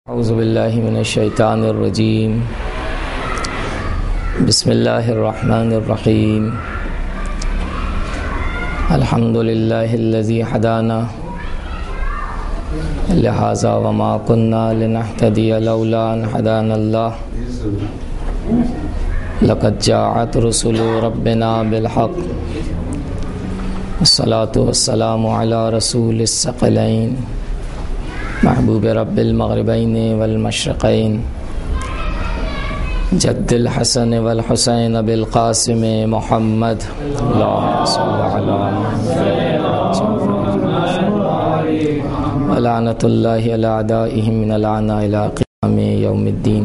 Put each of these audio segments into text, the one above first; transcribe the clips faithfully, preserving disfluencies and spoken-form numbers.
اعوذ باللہ من الشیطان الرجیم بسم اللہ الرحمن الرحیم الحمد للہ الذی ہدانا لہذا وما كنا لنہتدی لولا ان ہدانا اللہ لقد جاءت رسل ربنا بالحق والصلاة والسلام علی رسول الثقلین محبوب رب المغربین والمشرقین جد الحسن والحسین بالقاسم محمد اللہم صل علی ولعنۃ اللہ علی اعدائہم من العناء الی قیام یوم الدین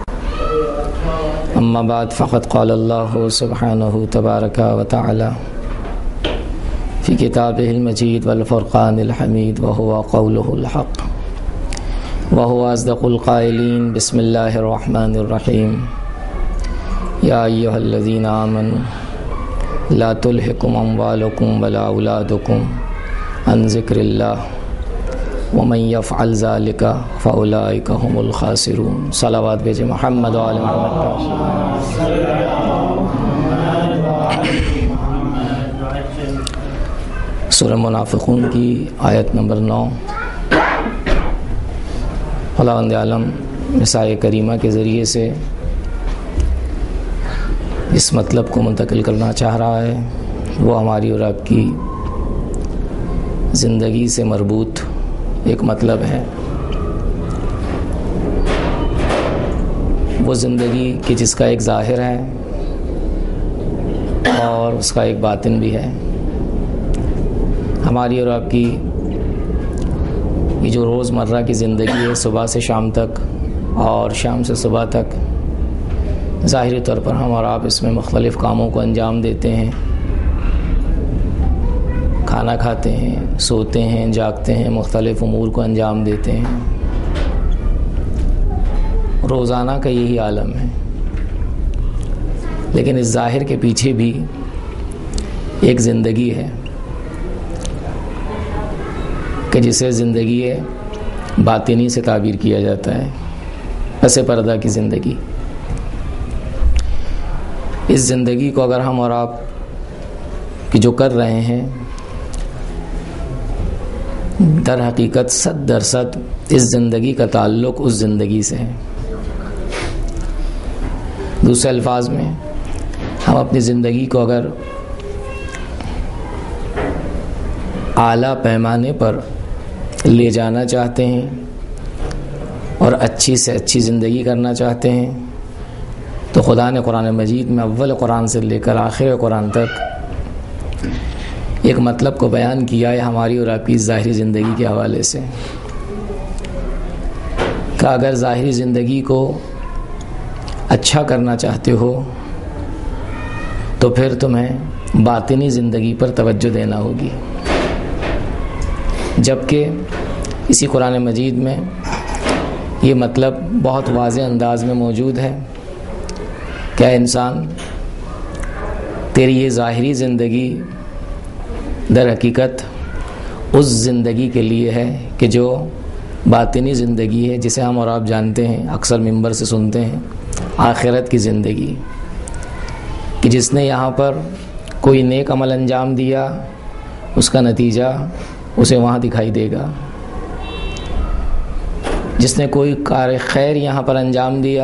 اما بعد فقد قال اللہ سبحانہ تبارک و تعالی فی کتابہ المجید والفرقان الحمید وهو قولہ الحق وهو أصدق القائلين بسم الله الرحمن الرحيم يا أيها الذين آمنوا لا تلهكم أموالكم ولا أولادكم عن ذكر الله ومن يفعل ذلك فأولئك هم الخاسرون صلوات بجے محمد وآل محمد. سورہ منافقون کی آیت نمبر نو خداوند عالم اس آیہ کریمہ کے ذریعے سے اس مطلب کو منتقل کرنا چاہ رہا ہے. وہ ہماری اور آپ کی زندگی سے مربوط ایک مطلب ہے. وہ زندگی کہ جس کا ایک ظاہر ہے اور اس کا ایک باطن بھی ہے. ہماری اور آپ کی یہ جو روز مرہ کی زندگی ہے، صبح سے شام تک اور شام سے صبح تک، ظاہری طور پر ہم اور آپ اس میں مختلف کاموں کو انجام دیتے ہیں. کھانا کھاتے ہیں، سوتے ہیں، جاگتے ہیں، مختلف امور کو انجام دیتے ہیں. روزانہ کا یہی عالم ہے. لیکن اس ظاہر کے پیچھے بھی ایک زندگی ہے کہ جسے زندگی باطنی سے تعبیر کیا جاتا ہے، پس پردہ کی زندگی. اس زندگی کو اگر ہم اور آپ کی جو کر رہے ہیں، در حقیقت صد درصد اس زندگی کا تعلق اس زندگی سے ہے. دوسرے الفاظ میں ہم اپنی زندگی کو اگر اعلیٰ پیمانے پر لے جانا چاہتے ہیں اور اچھی سے اچھی زندگی کرنا چاہتے ہیں تو خدا نے قرآن مجید میں اول قرآن سے لے کر آخر قرآن تک ایک مطلب کو بیان کیا ہے ہماری اور آپ کی ظاہری زندگی کے حوالے سے، کہ اگر ظاہری زندگی کو اچھا کرنا چاہتے ہو تو پھر تمہیں باطنی زندگی پر توجہ دینا ہوگی. جبکہ اسی قرآن مجید میں یہ مطلب بہت واضح انداز میں موجود ہے کہ انسان، تیری یہ ظاہری زندگی در حقیقت اس زندگی کے لیے ہے کہ جو باطنی زندگی ہے، جسے ہم اور آپ جانتے ہیں، اکثر ممبر سے سنتے ہیں، آخرت کی زندگی، کہ جس نے یہاں پر کوئی نیک عمل انجام دیا اس کا نتیجہ اسے وہاں دکھائی دے گا. جس نے کوئی کار خیر یہاں پر انجام دیا،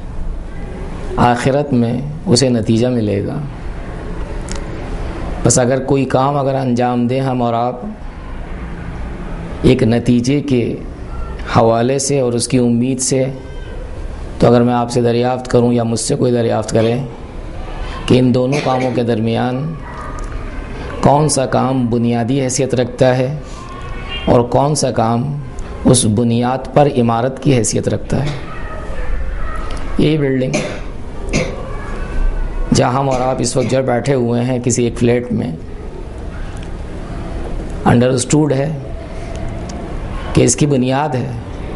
آخرت میں اسے نتیجہ ملے گا. بس اگر کوئی کام اگر انجام دیں ہم اور آپ ایک نتیجے کے حوالے سے اور اس کی امید سے، تو اگر میں آپ سے دریافت کروں یا مجھ سے کوئی دریافت کرے کہ ان دونوں کاموں کے درمیان کون سا کام بنیادی حیثیت رکھتا ہے اور کون سا کام اس بنیاد پر عمارت کی حیثیت رکھتا ہے. یہی بلڈنگ جہاں ہم اور آپ اس وقت جب بیٹھے ہوئے ہیں کسی ایک فلیٹ میں، انڈرسٹوڈ ہے کہ اس کی بنیاد ہے،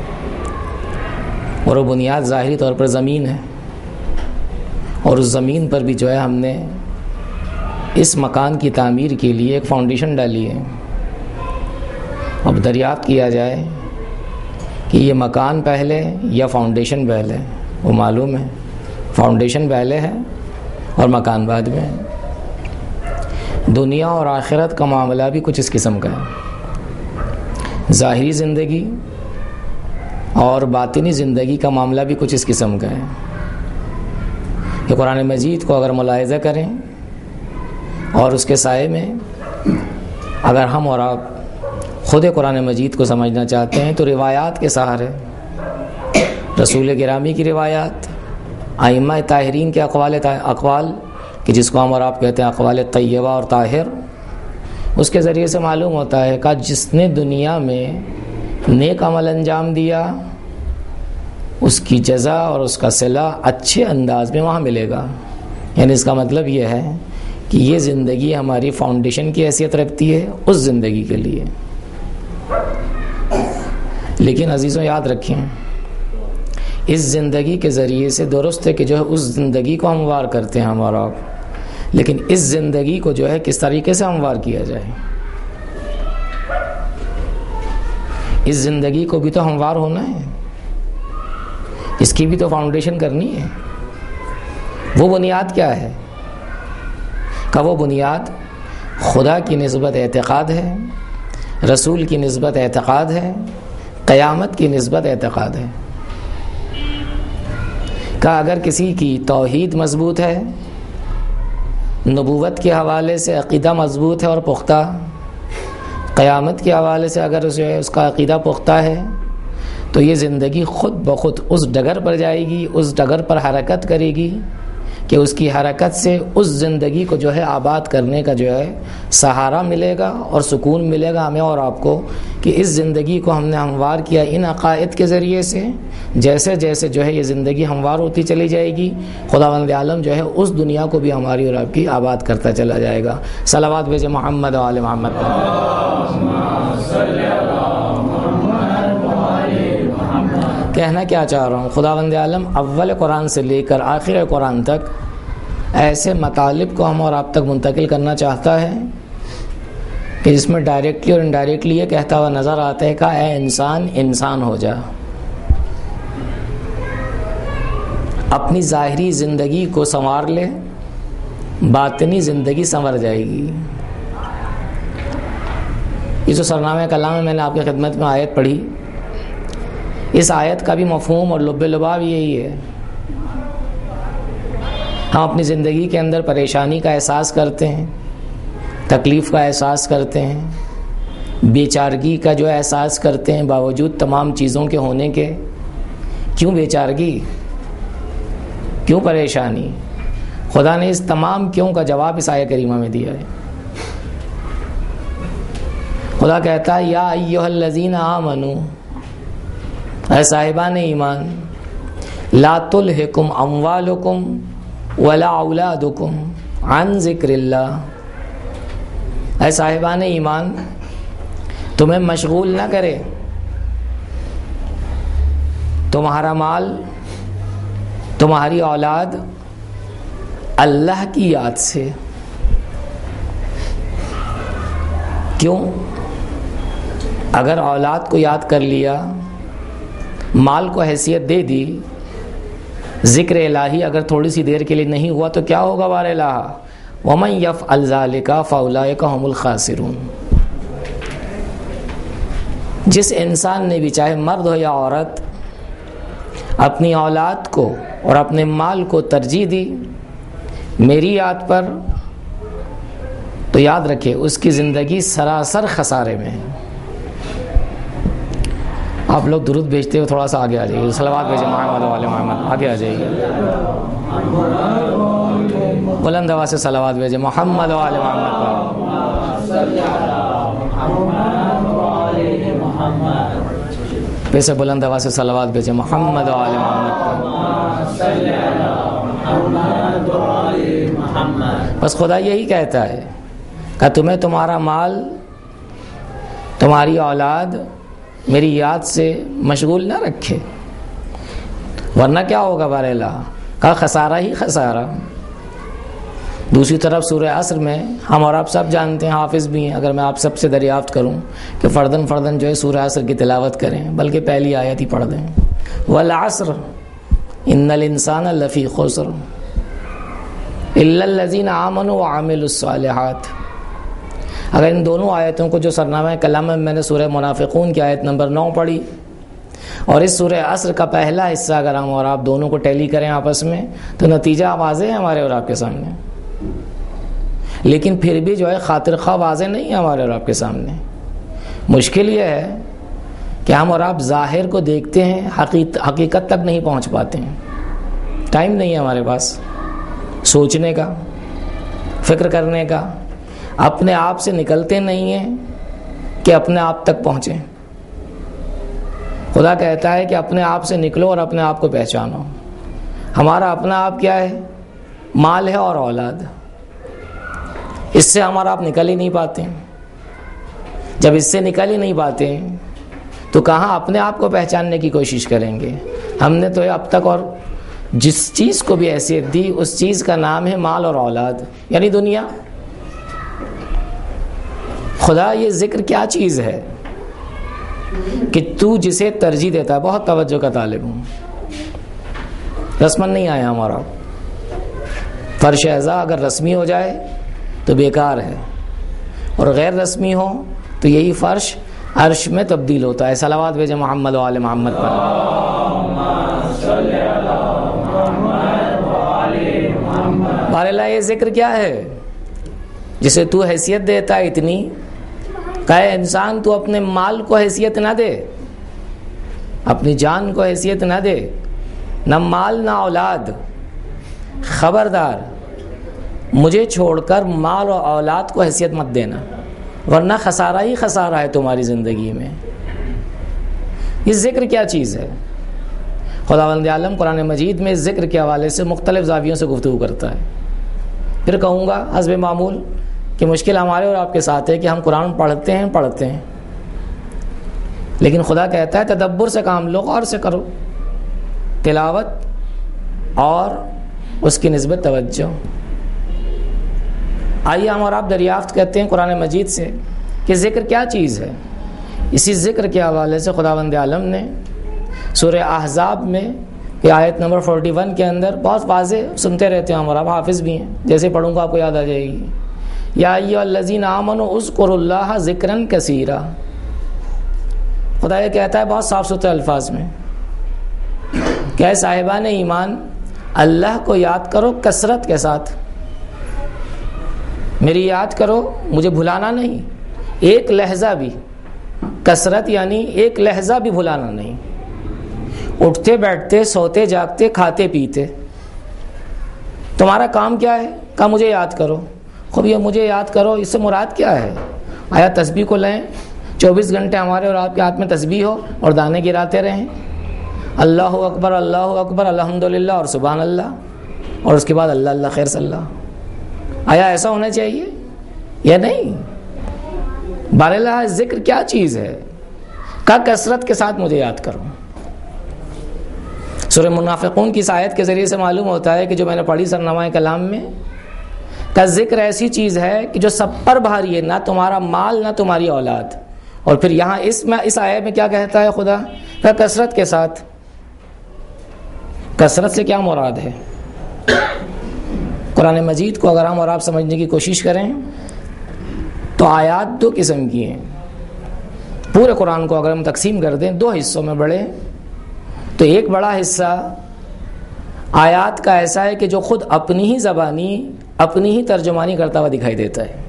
اور وہ بنیاد ظاہری طور پر زمین ہے، اور اس زمین پر بھی جو ہے ہم نے اس مکان کی تعمیر کے لیے ایک فاؤنڈیشن ڈالی ہے. اب دریافت کیا جائے کہ یہ مکان پہلے یا فاؤنڈیشن پہلے، وہ معلوم ہے فاؤنڈیشن پہلے ہے اور مکان بعد میں ہے۔ دنیا اور آخرت کا معاملہ بھی کچھ اس قسم کا ہے، ظاہری زندگی اور باطنی زندگی کا معاملہ بھی کچھ اس قسم کا ہے کہ قرآن مجید کو اگر ملاحظہ کریں اور اس کے سائے میں اگر ہم اور آپ خود قرآن مجید کو سمجھنا چاہتے ہیں تو روایات کے سہارے، رسول گرامی کی روایات، ائمہ طاہرین کے اقوال اقوال کہ جس کو ہم اور آپ کہتے ہیں اقوال طیبہ اور طاہر، اس کے ذریعے سے معلوم ہوتا ہے کہ جس نے دنیا میں نیک عمل انجام دیا اس کی جزا اور اس کا صلہ اچھے انداز میں وہاں ملے گا۔ یعنی اس کا مطلب یہ ہے کہ یہ زندگی ہماری فاؤنڈیشن کی حیثیت رکھتی ہے اس زندگی کے لیے۔ لیکن عزیزوں یاد رکھیں، اس زندگی کے ذریعے سے درست ہے کہ جو ہے اس زندگی کو ہموار کرتے ہیں ہم اور آپ، لیکن اس زندگی کو جو ہے کس طریقے سے ہموار کیا جائے، اس زندگی کو بھی تو ہموار ہونا ہے، اس کی بھی تو فاؤنڈیشن کرنی ہے۔ وہ بنیاد کیا ہے؟ کہ وہ بنیاد خدا کی نسبت اعتقاد ہے، رسول کی نسبت اعتقاد ہے، قیامت کی نسبت اعتقاد ہے۔ کہ اگر کسی کی توحید مضبوط ہے، نبوت کے حوالے سے عقیدہ مضبوط ہے اور پختہ، قیامت کے حوالے سے اگر اسے اس کا عقیدہ پختہ ہے تو یہ زندگی خود بخود اس ڈگر پر جائے گی، اس ڈگر پر حرکت کرے گی کہ اس کی حرکت سے اس زندگی کو جو ہے آباد کرنے کا جو ہے سہارا ملے گا اور سکون ملے گا ہمیں اور آپ کو کہ اس زندگی کو ہم نے ہموار کیا ان عقائد کے ذریعے سے۔ جیسے جیسے جو ہے یہ زندگی ہموار ہوتی چلی جائے گی، خداوند عالم جو ہے اس دنیا کو بھی ہماری اور آپ کی آباد کرتا چلا جائے گا۔ صلوات بھیجے محمد و آل محمد پر۔ کہنا کیا چاہ رہا ہوں، خداوند عالم اول قرآن سے لے کر آخر قرآن تک ایسے مطالب کو ہم اور آپ تک منتقل کرنا چاہتا ہے کہ جس میں ڈائریکٹلی اور انڈائریکٹلی یہ کہتا ہوا نظر آتا ہے کہ اے انسان انسان ہو جا، اپنی ظاہری زندگی کو سنوار لے، باطنی زندگی سنور جائے گی۔ یہ جو سرنامہ کلام ہے میں نے آپ کی خدمت میں آیت پڑھی، اس آیت کا بھی مفہوم اور لب لباب یہی ہے۔ ہم اپنی زندگی کے اندر پریشانی کا احساس کرتے ہیں، تکلیف کا احساس کرتے ہیں، بیچارگی کا جو احساس کرتے ہیں باوجود تمام چیزوں کے ہونے کے۔ کیوں بیچارگی؟ کیوں پریشانی؟ خدا نے اس تمام کیوں کا جواب اس آیت کریمہ میں دیا ہے۔ خدا کہتا ہے یا ایھا الذین آمنوا، اے صاحبان ایمان، لا تلہکم اموالکم ولا اولادکم عن ذکر اللہ، اے صاحبان ایمان تمہیں مشغول نہ کرے تمہارا مال، تمہاری اولاد اللہ کی یاد سے۔ کیوں؟ اگر اولاد کو یاد کر لیا، مال کو حیثیت دے دی، ذکر الہی اگر تھوڑی سی دیر کے لیے نہیں ہوا تو کیا ہوگا؟ بار الہ ومن یفعل ذلک فاولئک هم الخاسرون۔ جس انسان نے بھی، چاہے مرد ہو یا عورت، اپنی اولاد کو اور اپنے مال کو ترجیح دی میری یاد پر، تو یاد رکھے اس کی زندگی سراسر خسارے میں ہے۔ آپ لوگ درود بھیجتے ہوئے تھوڑا سا آگے آ جائیے، صلوات بھیجیں محمد و آل محمد، آگے آ جائیے، بلند آواز سے صلوات بھیجیں محمد و آل محمد۔ ویسے بلند آواز سے صلوات بھیجیں محمد و آل محمد۔ بس خدا یہی کہتا ہے کہ تمہیں تمہارا مال، تمہاری اولاد میری یاد سے مشغول نہ رکھے، ورنہ کیا ہوگا؟ بار اللہ کا خسارہ ہی خسارہ۔ دوسری طرف سورہ عصر میں ہم اور آپ سب جانتے ہیں، حافظ بھی ہیں، اگر میں آپ سب سے دریافت کروں کہ فردن فردن جو ہے سورہ عصر کی تلاوت کریں، بلکہ پہلی آیت ہی پڑھ دیں، والعصر ان الانسان لفی خسر الا الذین آمنوا وعملوا الصالحات۔ اگر ان دونوں آیتوں کو جو سرنامہ کلام میں میں نے سورہ منافقون کی آیت نمبر نو پڑھی اور اس سورہ عصر کا پہلا حصہ اگر ہم اور آپ دونوں کو ٹیلی کریں آپس میں تو نتیجہ واضح ہے ہمارے اور آپ کے سامنے، لیکن پھر بھی جو ہے خاطر خواہ واضح نہیں ہے ہمارے اور آپ کے سامنے۔ مشکل یہ ہے کہ ہم اور آپ ظاہر کو دیکھتے ہیں، حقیقت تک نہیں پہنچ پاتے ہیں، ٹائم نہیں ہے ہمارے پاس سوچنے کا، فکر کرنے کا، اپنے آپ سے نکلتے نہیں ہیں کہ اپنے آپ تک پہنچیں۔ خدا کہتا ہے کہ اپنے آپ سے نکلو اور اپنے آپ کو پہچانو۔ ہمارا اپنا آپ کیا ہے؟ مال ہے اور اولاد، اس سے ہمارا آپ نکل ہی نہیں پاتے۔ جب اس سے نکل ہی نہیں پاتے تو کہاں اپنے آپ کو پہچاننے کی کوشش کریں گے؟ ہم نے تو اب تک اور جس چیز کو بھی حیثیت دی اس چیز کا نام ہے مال اور اولاد، یعنی دنیا۔ خدا یہ ذکر کیا چیز ہے کہ تو جسے ترجیح دیتا ہے؟ بہت توجہ کا طالب ہوں، رسمن نہیں آیا ہمارا۔ فرش اعضاء اگر رسمی ہو جائے تو بیکار ہے، اور غیر رسمی ہو تو یہی فرش عرش میں تبدیل ہوتا ہے۔ صلوات بھیجے محمد و آل محمد پر۔ بہرحال یہ ذکر کیا ہے جسے تو حیثیت دیتا ہے اتنی؟ کہے انسان تو اپنے مال کو حیثیت نہ دے، اپنی جان کو حیثیت نہ دے، نہ مال نہ اولاد۔ خبردار مجھے چھوڑ کر مال اور اولاد کو حیثیت مت دینا، ورنہ خسارہ ہی خسارہ ہے تمہاری زندگی میں۔ یہ ذکر کیا چیز ہے؟ خداوند عالم قرآن مجید میں ذکر کے حوالے سے مختلف زاویوں سے گفتگو کرتا ہے۔ پھر کہوں گا حسب معمول کہ مشکل ہمارے اور آپ کے ساتھ ہے کہ ہم قرآن پڑھتے ہیں پڑھتے ہیں لیکن خدا کہتا ہے تدبر سے کام لو، غور سے کرو، تلاوت اور اس کی نسبت توجہ۔ آئیے ہم اور آپ دریافت کرتے ہیں قرآن مجید سے کہ ذکر کیا چیز ہے۔ اسی ذکر کے حوالے سے خداوند عالم نے سورہ احزاب میں یہ آیت نمبر اکیالیس کے اندر بہت واضح، سنتے رہتے ہیں ہم اور آپ، حافظ بھی ہیں، جیسے پڑھوں گا آپ کو یاد آ جائے گی۔ یا ایھا الذین آمنوا اذکروا اللہ ذکرا کثیرا۔ خدا یہ کہتا ہے بہت صاف ستھرے الفاظ میں کہ اے صاحبان ایمان، اللہ کو یاد کرو کثرت کے ساتھ، میری یاد کرو، مجھے بھلانا نہیں، ایک لہجہ بھی۔ کثرت یعنی ایک لہجہ بھی بھلانا نہیں، اٹھتے بیٹھتے سوتے جاگتے کھاتے پیتے تمہارا کام کیا ہے؟ کہا مجھے یاد کرو۔ خوب یہ مجھے یاد کرو، اس سے مراد کیا ہے؟ آیا تسبیح کو لیں، چوبیس گھنٹے ہمارے اور آپ کے ہاتھ میں تسبیح ہو اور دانے گراتے رہیں، اللہ اکبر اللہ اکبر الحمدللہ اور سبحان اللہ، اور اس کے بعد اللہ اللہ خیر صلی اللہ؟ آیا ایسا ہونا چاہیے یا نہیں؟ بہرحال ذکر کیا چیز ہے؟ کہا کثرت کے ساتھ مجھے یاد کرو۔ سورہ منافقون کی اس آیت کے ذریعے سے معلوم ہوتا ہے کہ جو میں نے پڑھی سرنامہ کلام میں، کا ذکر ایسی چیز ہے کہ جو سب پر بھاری ہے، نہ تمہارا مال نہ تمہاری اولاد۔ اور پھر یہاں اس میں اس آیت میں کیا کہتا ہے خدا؟ کہ کثرت کے ساتھ۔ کثرت سے کیا مراد ہے؟ قرآن مجید کو اگر ہم اور آپ سمجھنے کی کوشش کریں تو آیات دو قسم کی ہیں۔ پورے قرآن کو اگر ہم تقسیم کر دیں دو حصوں میں بڑے، تو ایک بڑا حصہ آیات کا ایسا ہے کہ جو خود اپنی ہی زبانی اپنی ہی ترجمانی کرتا ہوا دکھائی دیتا ہے۔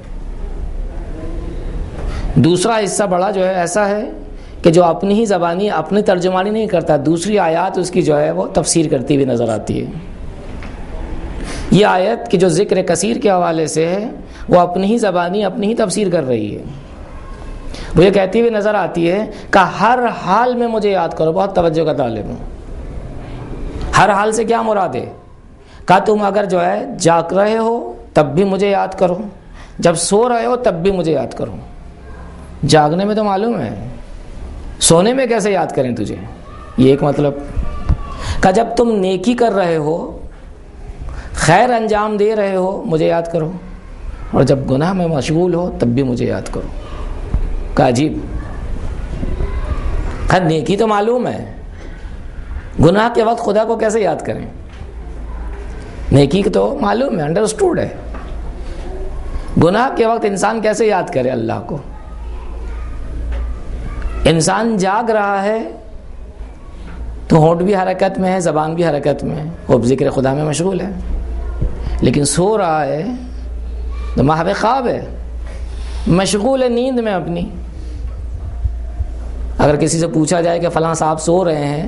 دوسرا حصہ بڑا جو ہے ایسا ہے کہ جو اپنی ہی زبانی اپنی ترجمانی نہیں کرتا، دوسری آیات اس کی جو ہے وہ تفسیر کرتی ہوئی نظر آتی ہے۔ یہ آیت کہ جو ذکر کثیر کے حوالے سے ہے وہ اپنی ہی زبانی اپنی ہی تفسیر کر رہی ہے۔ وہ یہ کہتی ہوئی نظر آتی ہے کہ ہر حال میں مجھے یاد کرو۔ بہت توجہ کا طالب ہوں۔ ہر حال سے کیا مراد ہے؟ کہ تم اگر جو ہے جاگ رہے ہو تب بھی مجھے یاد کرو، جب سو رہے ہو تب بھی مجھے یاد کرو۔ جاگنے میں تو معلوم ہے، سونے میں کیسے یاد کریں تجھے؟ یہ ایک مطلب۔ کہ جب تم نیکی کر رہے ہو، خیر انجام دے رہے ہو مجھے یاد کرو، اور جب گناہ میں مشغول ہو تب بھی مجھے یاد کرو۔ کا عجیب، خیر نیکی تو معلوم ہے، گناہ کے وقت خدا کو کیسے یاد کریں؟ نیکی تو معلوم ہے، انڈرسٹوڈ ہے، گناہ کے وقت انسان کیسے یاد کرے اللہ کو؟ انسان جاگ رہا ہے تو ہونٹ بھی حرکت میں ہے، زبان بھی حرکت میں ہے، وہ ذکر خدا میں مشغول ہے، لیکن سو رہا ہے تو محو خواب ہے، مشغول ہے نیند میں اپنی۔ اگر کسی سے پوچھا جائے کہ فلاں صاحب سو رہے ہیں،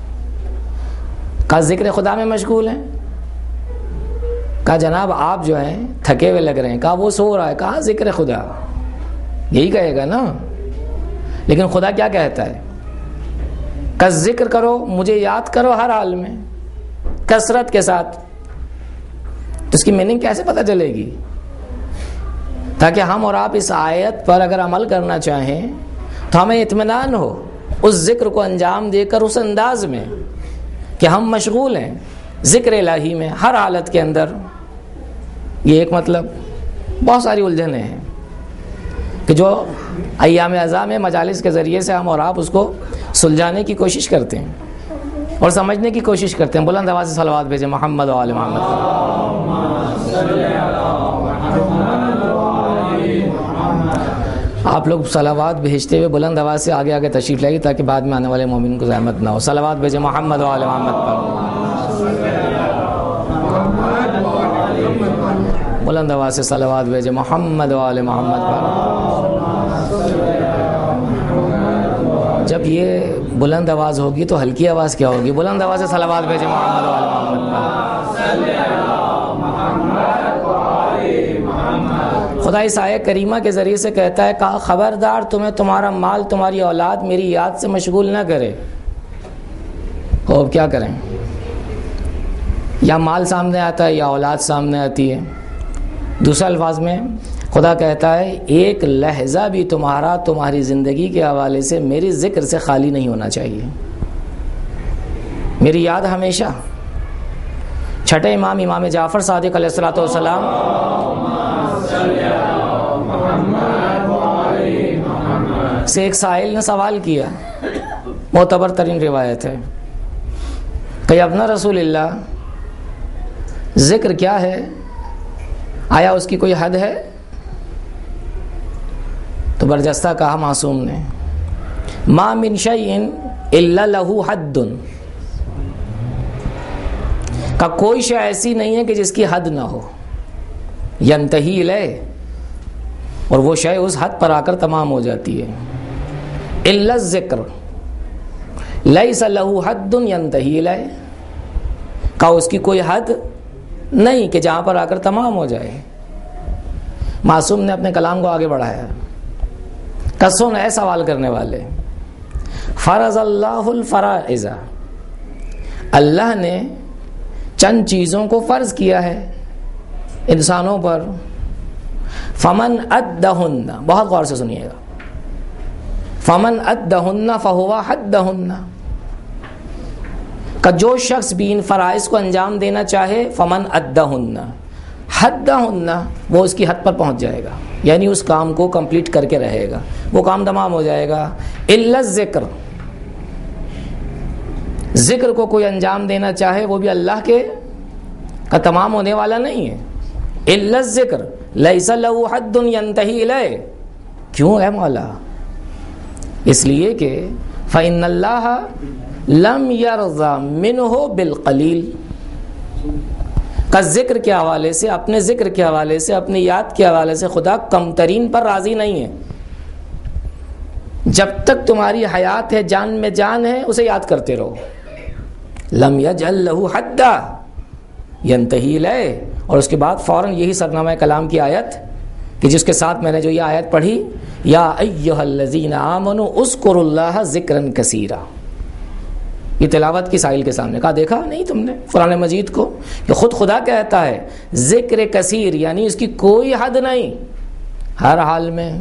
کہا ذکر خدا میں مشغول ہیں، کہا جناب آپ جو ہیں تھکے ہوئے لگ رہے ہیں، کہا وہ سو رہا ہے، کہا ذکر خدا، یہی کہے گا نا۔ لیکن خدا کیا کہتا ہے کہ ذکر کرو، مجھے یاد کرو ہر حال میں کثرت کے ساتھ۔ تو اس کی میننگ کیسے پتہ چلے گی؟ تاکہ ہم اور آپ اس آیت پر اگر عمل کرنا چاہیں تو ہمیں اطمینان ہو اس ذکر کو انجام دے کر، اس انداز میں کہ ہم مشغول ہیں ذکر الہی میں ہر حالت کے اندر۔ یہ ایک مطلب، بہت ساری الجھنیں ہیں کہ جو ایام ازاں میں مجالس کے ذریعے سے ہم اور آپ اس کو سلجھانے کی کوشش کرتے ہیں اور سمجھنے کی کوشش کرتے ہیں۔ بلند آواز سے صلوات بھیجیں محمد و آل محمد۔ آپ لوگ صلوات بھیجتے ہوئے بلند آواز سے آگے آگے تشریف لائیے تاکہ بعد میں آنے والے مومن کو زحمت نہ ہو۔ صلوات بھیجیں محمد و آل محمد پر۔ بلند آواز سے صلوات بھیجیں محمد و آل محمد پر۔ جب یہ بلند آواز ہوگی تو ہلکی آواز کیا ہوگی؟ بلند آواز سے صلوات بھیجیں محمد و آل محمد پر۔ خدا اس آیہ کریمہ کے ذریعے سے کہتا ہے، کہا خبردار تمہیں تمہارا مال، تمہاری اولاد میری یاد سے مشغول نہ کرے۔ اور اب کیا کریں؟ یا مال سامنے آتا ہے یا اولاد سامنے آتی ہے۔ دوسرے الفاظ میں خدا کہتا ہے ایک لحظہ بھی تمہارا تمہاری زندگی کے حوالے سے میری ذکر سے خالی نہیں ہونا چاہیے، میری یاد ہمیشہ۔ چھٹے امام امام جعفر صادق علیہ الصلوۃ والسلام سے ایک سائل نے سوال کیا، معتبر ترین روایت ہے، کہ ابن رسول اللہ ذکر کیا ہے؟ آیا اس کی کوئی حد ہے؟ تو برجستہ کہا معصوم نے، ما من شیء الا له حد، کا کوئی شے ایسی نہیں ہے کہ جس کی حد نہ ہو، ینتہی الیہ، اور وہ شے اس حد پر آ کر تمام ہو جاتی ہے، الا الذکر لیس له حد ینتہی الیہ، کا اس کی کوئی حد نہیں کہ جہاں پر آ کر تمام ہو جائے۔ معصوم نے اپنے کلام کو آگے بڑھایا، کسن ہے سوال کرنے والے، فرض اللہ الفرائض، اللہ نے چند چیزوں کو فرض کیا ہے انسانوں پر، فمن ادہن، بہت غور سے سنیے گا، فمن ادہن فہو حدہن، کہ جو شخص بھی ان فرائض کو انجام دینا چاہے، فمن ادہن، حدہن، وہ اس کی حد پر پہنچ جائے گا، یعنی اس کام کو کمپلیٹ کر کے رہے گا، وہ کام تمام ہو جائے گا۔ الا الذکر، ذکر کو کوئی انجام دینا چاہے وہ بھی اللہ کے کا تمام ہونے والا نہیں ہے۔ الا الذکر لیس له حد ینتہی الیہ، کیوں ہے مولا؟ اس لیے کہ فإن اللہ لم یرضى منہ بالقلیل، کا ذکر کے حوالے سے، اپنے ذکر کے حوالے سے، اپنی یاد کے حوالے سے خدا کم ترین پر راضی نہیں ہے۔ جب تک تمہاری حیات ہے، جان میں جان ہے، اسے یاد کرتے رہو۔ لم یجعل لہ حدا ینتہی الیہ، اور اس کے بعد فوراً یہی سرنامہ کلام کی آیت کہ جس کے ساتھ میں نے جو یہ آیت پڑھی، یا ایھا الذین آمنوا اذکروا اللہ ذکرا کثیرا، یہ تلاوت کی سائل کے سامنے کہا، دیکھا نہیں تم نے قرآن مجید کو کہ خود خدا کہتا ہے ذکر کثیر، یعنی اس کی کوئی حد نہیں، ہر حال میں۔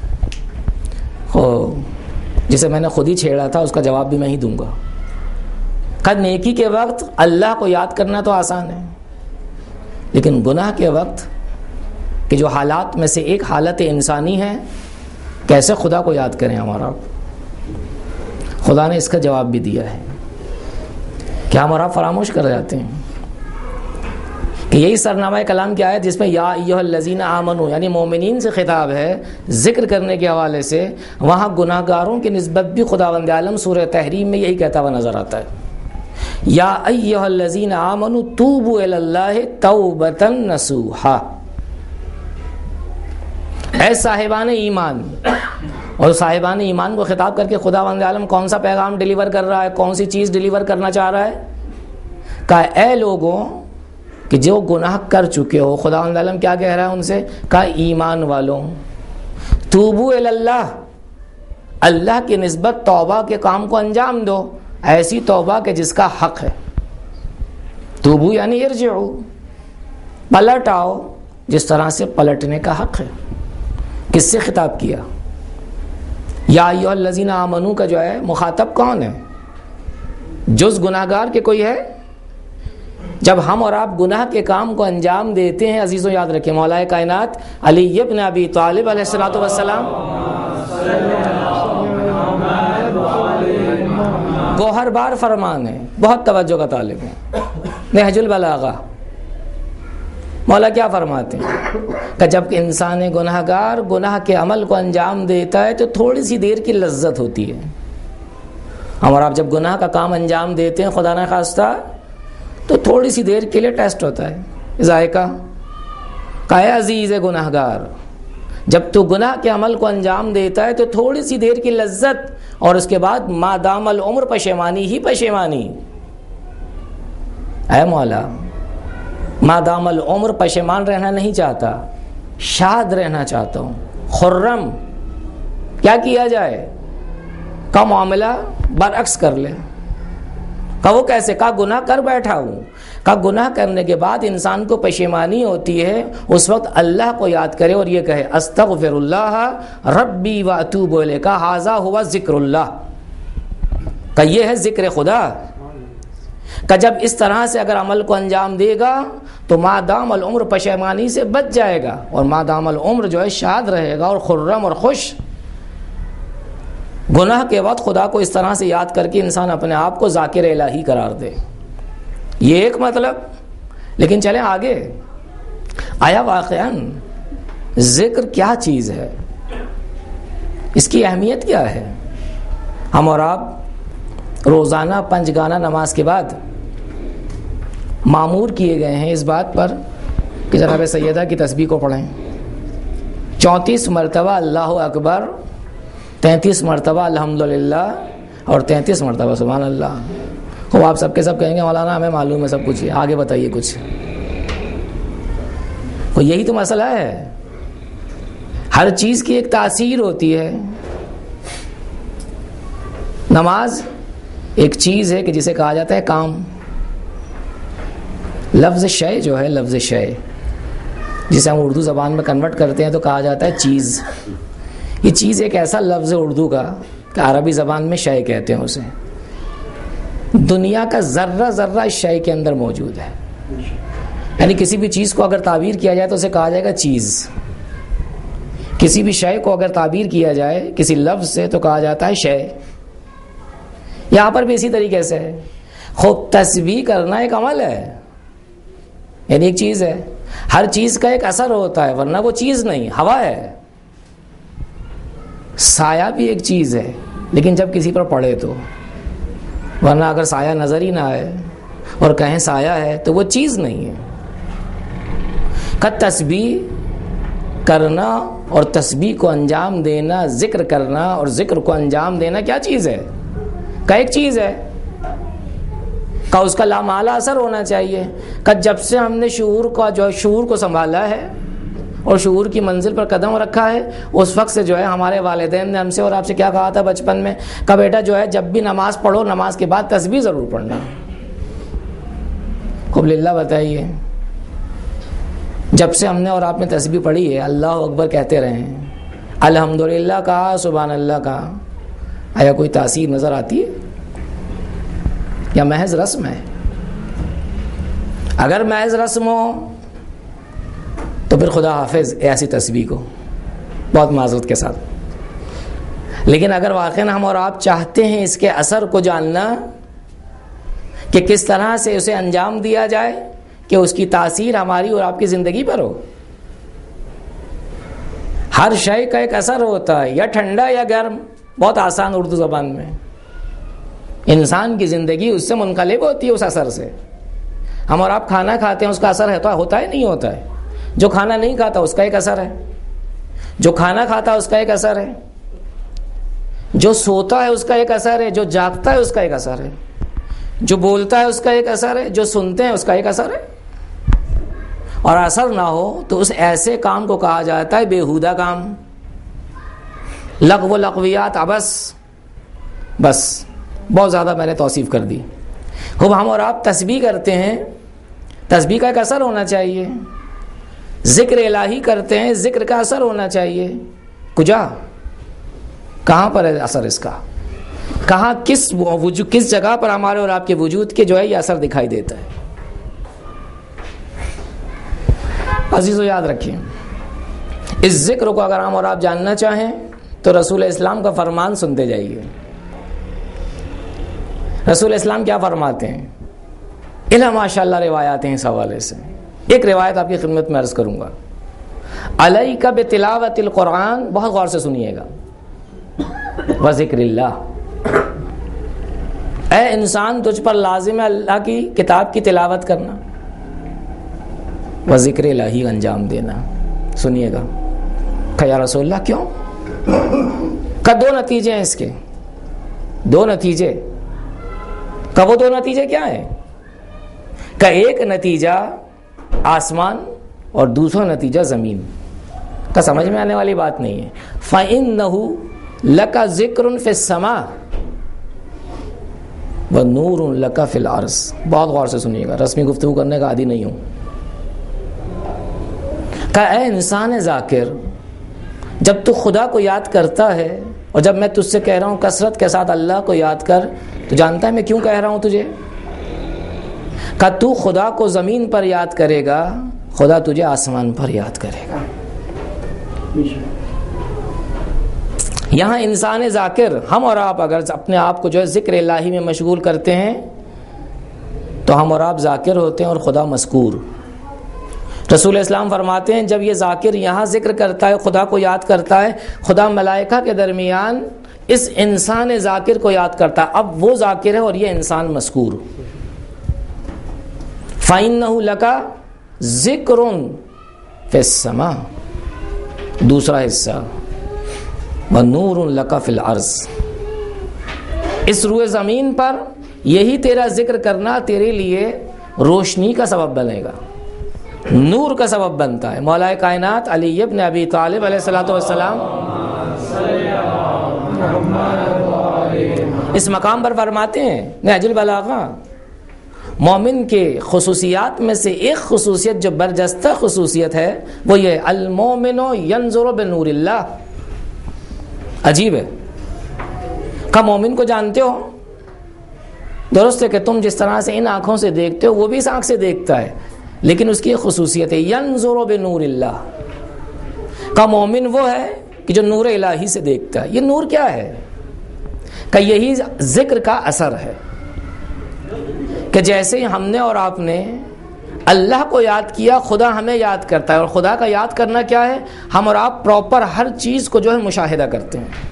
جسے میں نے خود ہی چھیڑا تھا اس کا جواب بھی میں ہی دوں گا۔ کہ نیکی کے وقت اللہ کو یاد کرنا تو آسان ہے، لیکن گناہ کے وقت کہ جو حالات میں سے ایک حالت انسانی ہے، کیسے خدا کو یاد کریں ہمارا؟ خدا نے اس کا جواب بھی دیا ہے کہ ہم اور آپ فراموش کر جاتے ہیں کہ یہی سرنامہ کلام کی آیت جس میں یا ایھا الذین آمنو یعنی مومنین سے خطاب ہے ذکر کرنے کے حوالے سے، وہاں گناہ گاروں کی نسبت بھی خداوند عالم سورہ تحریم میں یہی کہتا ہوا نظر آتا ہے، یا ایھا الذین آمنو توبوا الی اللہ توبۃ نصوحا، اے صاحبان ایمان۔ اور صاحبان ایمان کو خطاب کر کے خداوند عالم کون سا پیغام ڈیلیور کر رہا ہے، کون سی چیز ڈیلیور کرنا چاہ رہا ہے؟ کہا اے لوگوں کہ جو گناہ کر چکے ہو، خداوند عالم کیا کہہ رہا ہے ان سے؟ کہا ایمان والوں توبو الی اللہ، اللہ کی نسبت توبہ کے کام کو انجام دو، ایسی توبہ کہ جس کا حق ہے۔ توبو یعنی ارجعو، پلٹ آؤ جس طرح سے پلٹنے کا حق ہے۔ کس سے خطاب کیا؟ یا ایھا الذین آمنو کا جو ہے مخاطب کون ہے؟ جز گناہگار کے کوئی ہے؟ جب ہم اور آپ گناہ کے کام کو انجام دیتے ہیں، عزیزوں یاد رکھیں مولا کائنات علی ابن ابی طالب علیہ الصلوۃ والسلام گوہر بار فرمان ہے، بہت توجہ کا طالب ہے، نہج البلاغہ۔ مولا کیا فرماتے ہیں کہ جب انسان گناہ گار گناہ کے عمل کو انجام دیتا ہے تو تھوڑی سی دیر کی لذت ہوتی ہے۔ ہم اور آپ جب گناہ کا کام انجام دیتے ہیں خدا نہ خواستہ تو تھوڑی سی دیر کے لیے ٹیسٹ ہوتا ہے، ذائقہ کہ اے عزیز گناہ گار، جب تو گناہ کے عمل کو انجام دیتا ہے تو تھوڑی سی دیر کی لذت، اور اس کے بعد ما دام العمر پشیمانی ہی پشیمانی۔ اے مولا ما دام العمر پشیمان رہنا نہیں چاہتا، شاد رہنا چاہتا ہوں، خرم۔ کیا کیا جائے؟ کا معاملہ برعکس کر لے۔ کہ وہ کیسے؟ کہا گناہ کر بیٹھا ہوں۔ کہا گناہ کرنے کے بعد انسان کو پشیمانی ہوتی ہے، اس وقت اللہ کو یاد کرے اور یہ کہے استغفر اللہ ربی واتوب الیہ، کہ ھذا ہوا ذکر اللہ، کہ یہ ہے ذکر خدا۔ کہ جب اس طرح سے اگر عمل کو انجام دے گا تو ما دام العمر پشیمانی سے بچ جائے گا، اور ما دام العمر جو ہے شاد رہے گا اور خرم اور خوش۔ گناہ کے وقت خدا کو اس طرح سے یاد کر کے انسان اپنے آپ کو ذاکر الہی قرار دے، یہ ایک مطلب۔ لیکن چلیں آگے، آیا واقعاً ذکر کیا چیز ہے، اس کی اہمیت کیا ہے؟ ہم اور آپ روزانہ پنج گانہ نماز کے بعد معمور کیے گئے ہیں اس بات پر کہ جناب سیدہ کی تسبیح کو پڑھیں، چونتیس مرتبہ اللہ اکبر، تینتیس مرتبہ الحمدللہ اور تینتیس مرتبہ سبحان اللہ۔ وہ آپ سب کے سب کہیں گے مولانا ہمیں معلوم ہے سب کچھ، آگے بتائیے کچھ۔ وہ یہی تو مسئلہ ہے، ہر چیز کی ایک تاثیر ہوتی ہے۔ نماز ایک چیز ہے کہ جسے کہا جاتا ہے کام۔ لفظ شے جو ہے، لفظ شے جسے ہم اردو زبان میں کنورٹ کرتے ہیں تو کہا جاتا ہے چیز۔ یہ چیز ایک ایسا لفظ ہے اردو کا کہ عربی زبان میں شے کہتے ہیں اسے۔ دنیا کا ذرہ ذرہ اس شے کے اندر موجود ہے، یعنی کسی بھی چیز کو اگر تعبیر کیا جائے تو اسے کہا جائے گا چیز۔ کسی بھی شے کو اگر تعبیر کیا جائے کسی لفظ سے تو کہا جاتا ہے شے۔ یہاں پر بھی اسی طریقے سے ہے، خوب تسبیح کرنا ایک عمل ہے، یعنی ایک چیز ہے۔ ہر چیز کا ایک اثر ہوتا ہے ورنہ وہ چیز نہیں، ہوا ہے۔ سایہ بھی ایک چیز ہے لیکن جب کسی پر پڑے تو، ورنہ اگر سایہ نظر ہی نہ آئے اور کہیں سایہ ہے تو وہ چیز نہیں ہے۔ کہ تسبیح کرنا اور تسبیح کو انجام دینا، ذکر کرنا اور ذکر کو انجام دینا کیا چیز ہے؟ کہ ایک چیز ہے، کہ اس کا لامحالہ اثر ہونا چاہیے۔ کہ جب سے ہم نے شعور کا جو شعور کو سنبھالا ہے اور شعور کی منزل پر قدم رکھا ہے، اس وقت سے جو ہے ہمارے والدین نے ہم سے اور آپ سے کیا کہا تھا بچپن میں؟ کہ بیٹا جو ہے جب بھی نماز پڑھو نماز کے بعد تسبیح ضرور پڑھنا۔ خوب للہ بتائیے، جب سے ہم نے اور آپ نے تسبیح پڑھی ہے، اللہ اکبر کہتے رہے ہیں، الحمدللہ کہا، سبحان اللہ کہا، آیا کوئی تاثیر نظر آتی ہے یا محض رسم ہے؟ اگر محض رسم ہو تو پھر خدا حافظ ایسی تسبیح کو، بہت معذرت کے ساتھ۔ لیکن اگر واقعاً ہم اور آپ چاہتے ہیں اس کے اثر کو جاننا کہ کس طرح سے اسے انجام دیا جائے کہ اس کی تاثیر ہماری اور آپ کی زندگی پر ہو، ہر شے کا ایک اثر ہوتا ہے، یا ٹھنڈا یا گرم، بہت آسان اردو زبان میں، انسان کی زندگی اس سے منقلب ہوتی ہے، اس اثر سے۔ ہم اور آپ کھانا کھاتے ہیں، اس کا اثر ہوتا ہوتا ہے نہیں ہوتا ہے؟ جو کھانا نہیں کھاتا اس کا ایک اثر ہے، جو کھانا کھاتا ہے اس کا ایک اثر ہے، جو سوتا ہے اس کا ایک اثر ہے، جو جاگتا ہے اس کا ایک اثر ہے، جو بولتا ہے اس کا ایک اثر ہے، جو سنتے ہیں اس کا ایک اثر ہے۔ اور اثر نہ ہو تو اس ایسے کام کو کہا جاتا ہے بیہودہ کام، لغو و لغویات، عبث۔ بس بہت زیادہ میں نے توصیف کر دی۔ خوب ہم اور آپ تسبیح کرتے ہیں، تسبیح کا ایک اثر ہونا چاہیے، ذکر الہی کرتے ہیں، ذکر کا اثر ہونا چاہیے۔ کجا، کہاں پر ہے اثر اس کا؟ کہاں، کس وجود، کس جگہ پر ہمارے اور آپ کے وجود کے جو ہے یہ اثر دکھائی دیتا ہے؟ عزیزو یاد رکھیں، اس ذکر کو اگر ہم اور آپ جاننا چاہیں تو رسول اسلام کا فرمان سنتے جائیے۔ رسول اسلام کیا فرماتے ہیں؟ الہ ماشاءاللہ روایات ہیں اس حوالے سے۔ ایک روایت آپ کی خدمت میں عرض کروں گا، علیک بتلاوت القرآن، بہت غور سے سنیے گا، وذکر اللہ، اے انسان تجھ پر لازم ہے اللہ کی کتاب کی تلاوت کرنا، وذکر الہی انجام دینا۔ سنیے گا کہ یا رسول اللہ کیوں؟ کہ دو نتیجے ہیں اس کے، دو نتیجے۔ کہ وہ دو نتیجے کیا ہیں؟ کہ ایک نتیجہ آسمان اور دوسرا نتیجہ زمین کا، سمجھ میں آنے والی بات نہیں ہے۔ فَإِنَّهُ لَكَ ذِكْرٌ فِي السَّمَاءِ وَنُورٌ لَكَ فِي الْأَرْضِ۔ بہت غور سے سنیے گا، رسمی گفتگو کرنے کا عادی نہیں ہوں۔ کہ اے انسان ذاکر، جب تو خدا کو یاد کرتا ہے، اور جب میں تجھ سے کہہ رہا ہوں کثرت کے ساتھ اللہ کو یاد کر، تو جانتا ہے میں کیوں کہہ رہا ہوں تجھے؟ کہ تو خدا کو زمین پر یاد کرے گا، خدا تجھے آسمان پر یاد کرے گا۔ یہاں انسان ذاکر، ہم اور آپ اگر اپنے آپ کو جو ہے ذکر الہی میں مشغول کرتے ہیں تو ہم اور آپ ذاکر ہوتے ہیں اور خدا مذکور۔ رسول اسلام فرماتے ہیں جب یہ ذاکر یہاں ذکر کرتا ہے، خدا کو یاد کرتا ہے، خدا ملائکہ کے درمیان اس انسان ذاکر کو یاد کرتا ہے۔ اب وہ ذاکر ہے اور یہ انسان مذکور۔ فَإِنَّهُ لَكَ ذِكْرٌ فِي السَّمَاءِ، دوسرا حصہ، وَنُورٌ لَكَ فِي الْأَرْضِ، اس روئے زمین پر یہی تیرا ذکر کرنا تیرے لیے روشنی کا سبب بنے گا، نور کا سبب بنتا ہے۔ مولا کائنات علی ابن ابی طالب علیہ الصلوۃ والسلام اس مقام پر فرماتے ہیں نہج البلاغہ، مومن کے خصوصیات میں سے ایک خصوصیت جو برجستہ خصوصیت ہے وہ یہ المومن ینظر بنور اللہ۔ عجیب ہے کہ مومن کو جانتے ہو، درست ہے کہ تم جس طرح سے ان آنکھوں سے دیکھتے ہو وہ بھی اس آنکھ سے دیکھتا ہے، لیکن اس کی ایک خصوصیت ہے ینظر بنور اللہ، کا مومن وہ ہے کہ جو نور الہی سے دیکھتا ہے۔ یہ نور کیا ہے؟ کہ یہی ذکر کا اثر ہے، کہ جیسے ہی ہم نے اور آپ نے اللہ کو یاد کیا، خدا ہمیں یاد کرتا ہے۔ اور خدا کا یاد کرنا کیا ہے؟ ہم اور آپ پراپر ہر چیز کو جو ہے مشاہدہ کرتے ہیں،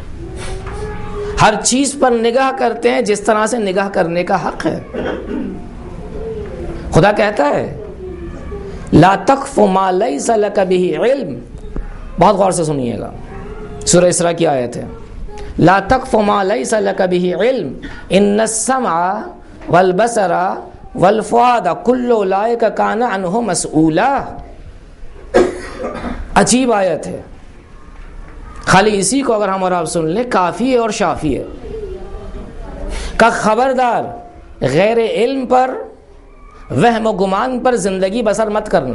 ہر چیز پر نگاہ کرتے ہیں جس طرح سے نگاہ کرنے کا حق ہے۔ خدا کہتا ہے لا تقف ما لیس لک بہ علم، بہت غور سے سنیے گا، سورہ اسراء کی آیت ہے، لا تقف ما لیس لک بہ علم ان السمع والبصر والفؤاد کل اولئک کان عنہ مسئولا۔ عجیب آیت ہے، خالی اسی کو اگر ہم اور آپ سن لیں کافی ہے اور شافی ہے کہ خبردار غیر علم پر، وہم و گمان پر زندگی بسر مت کرنا،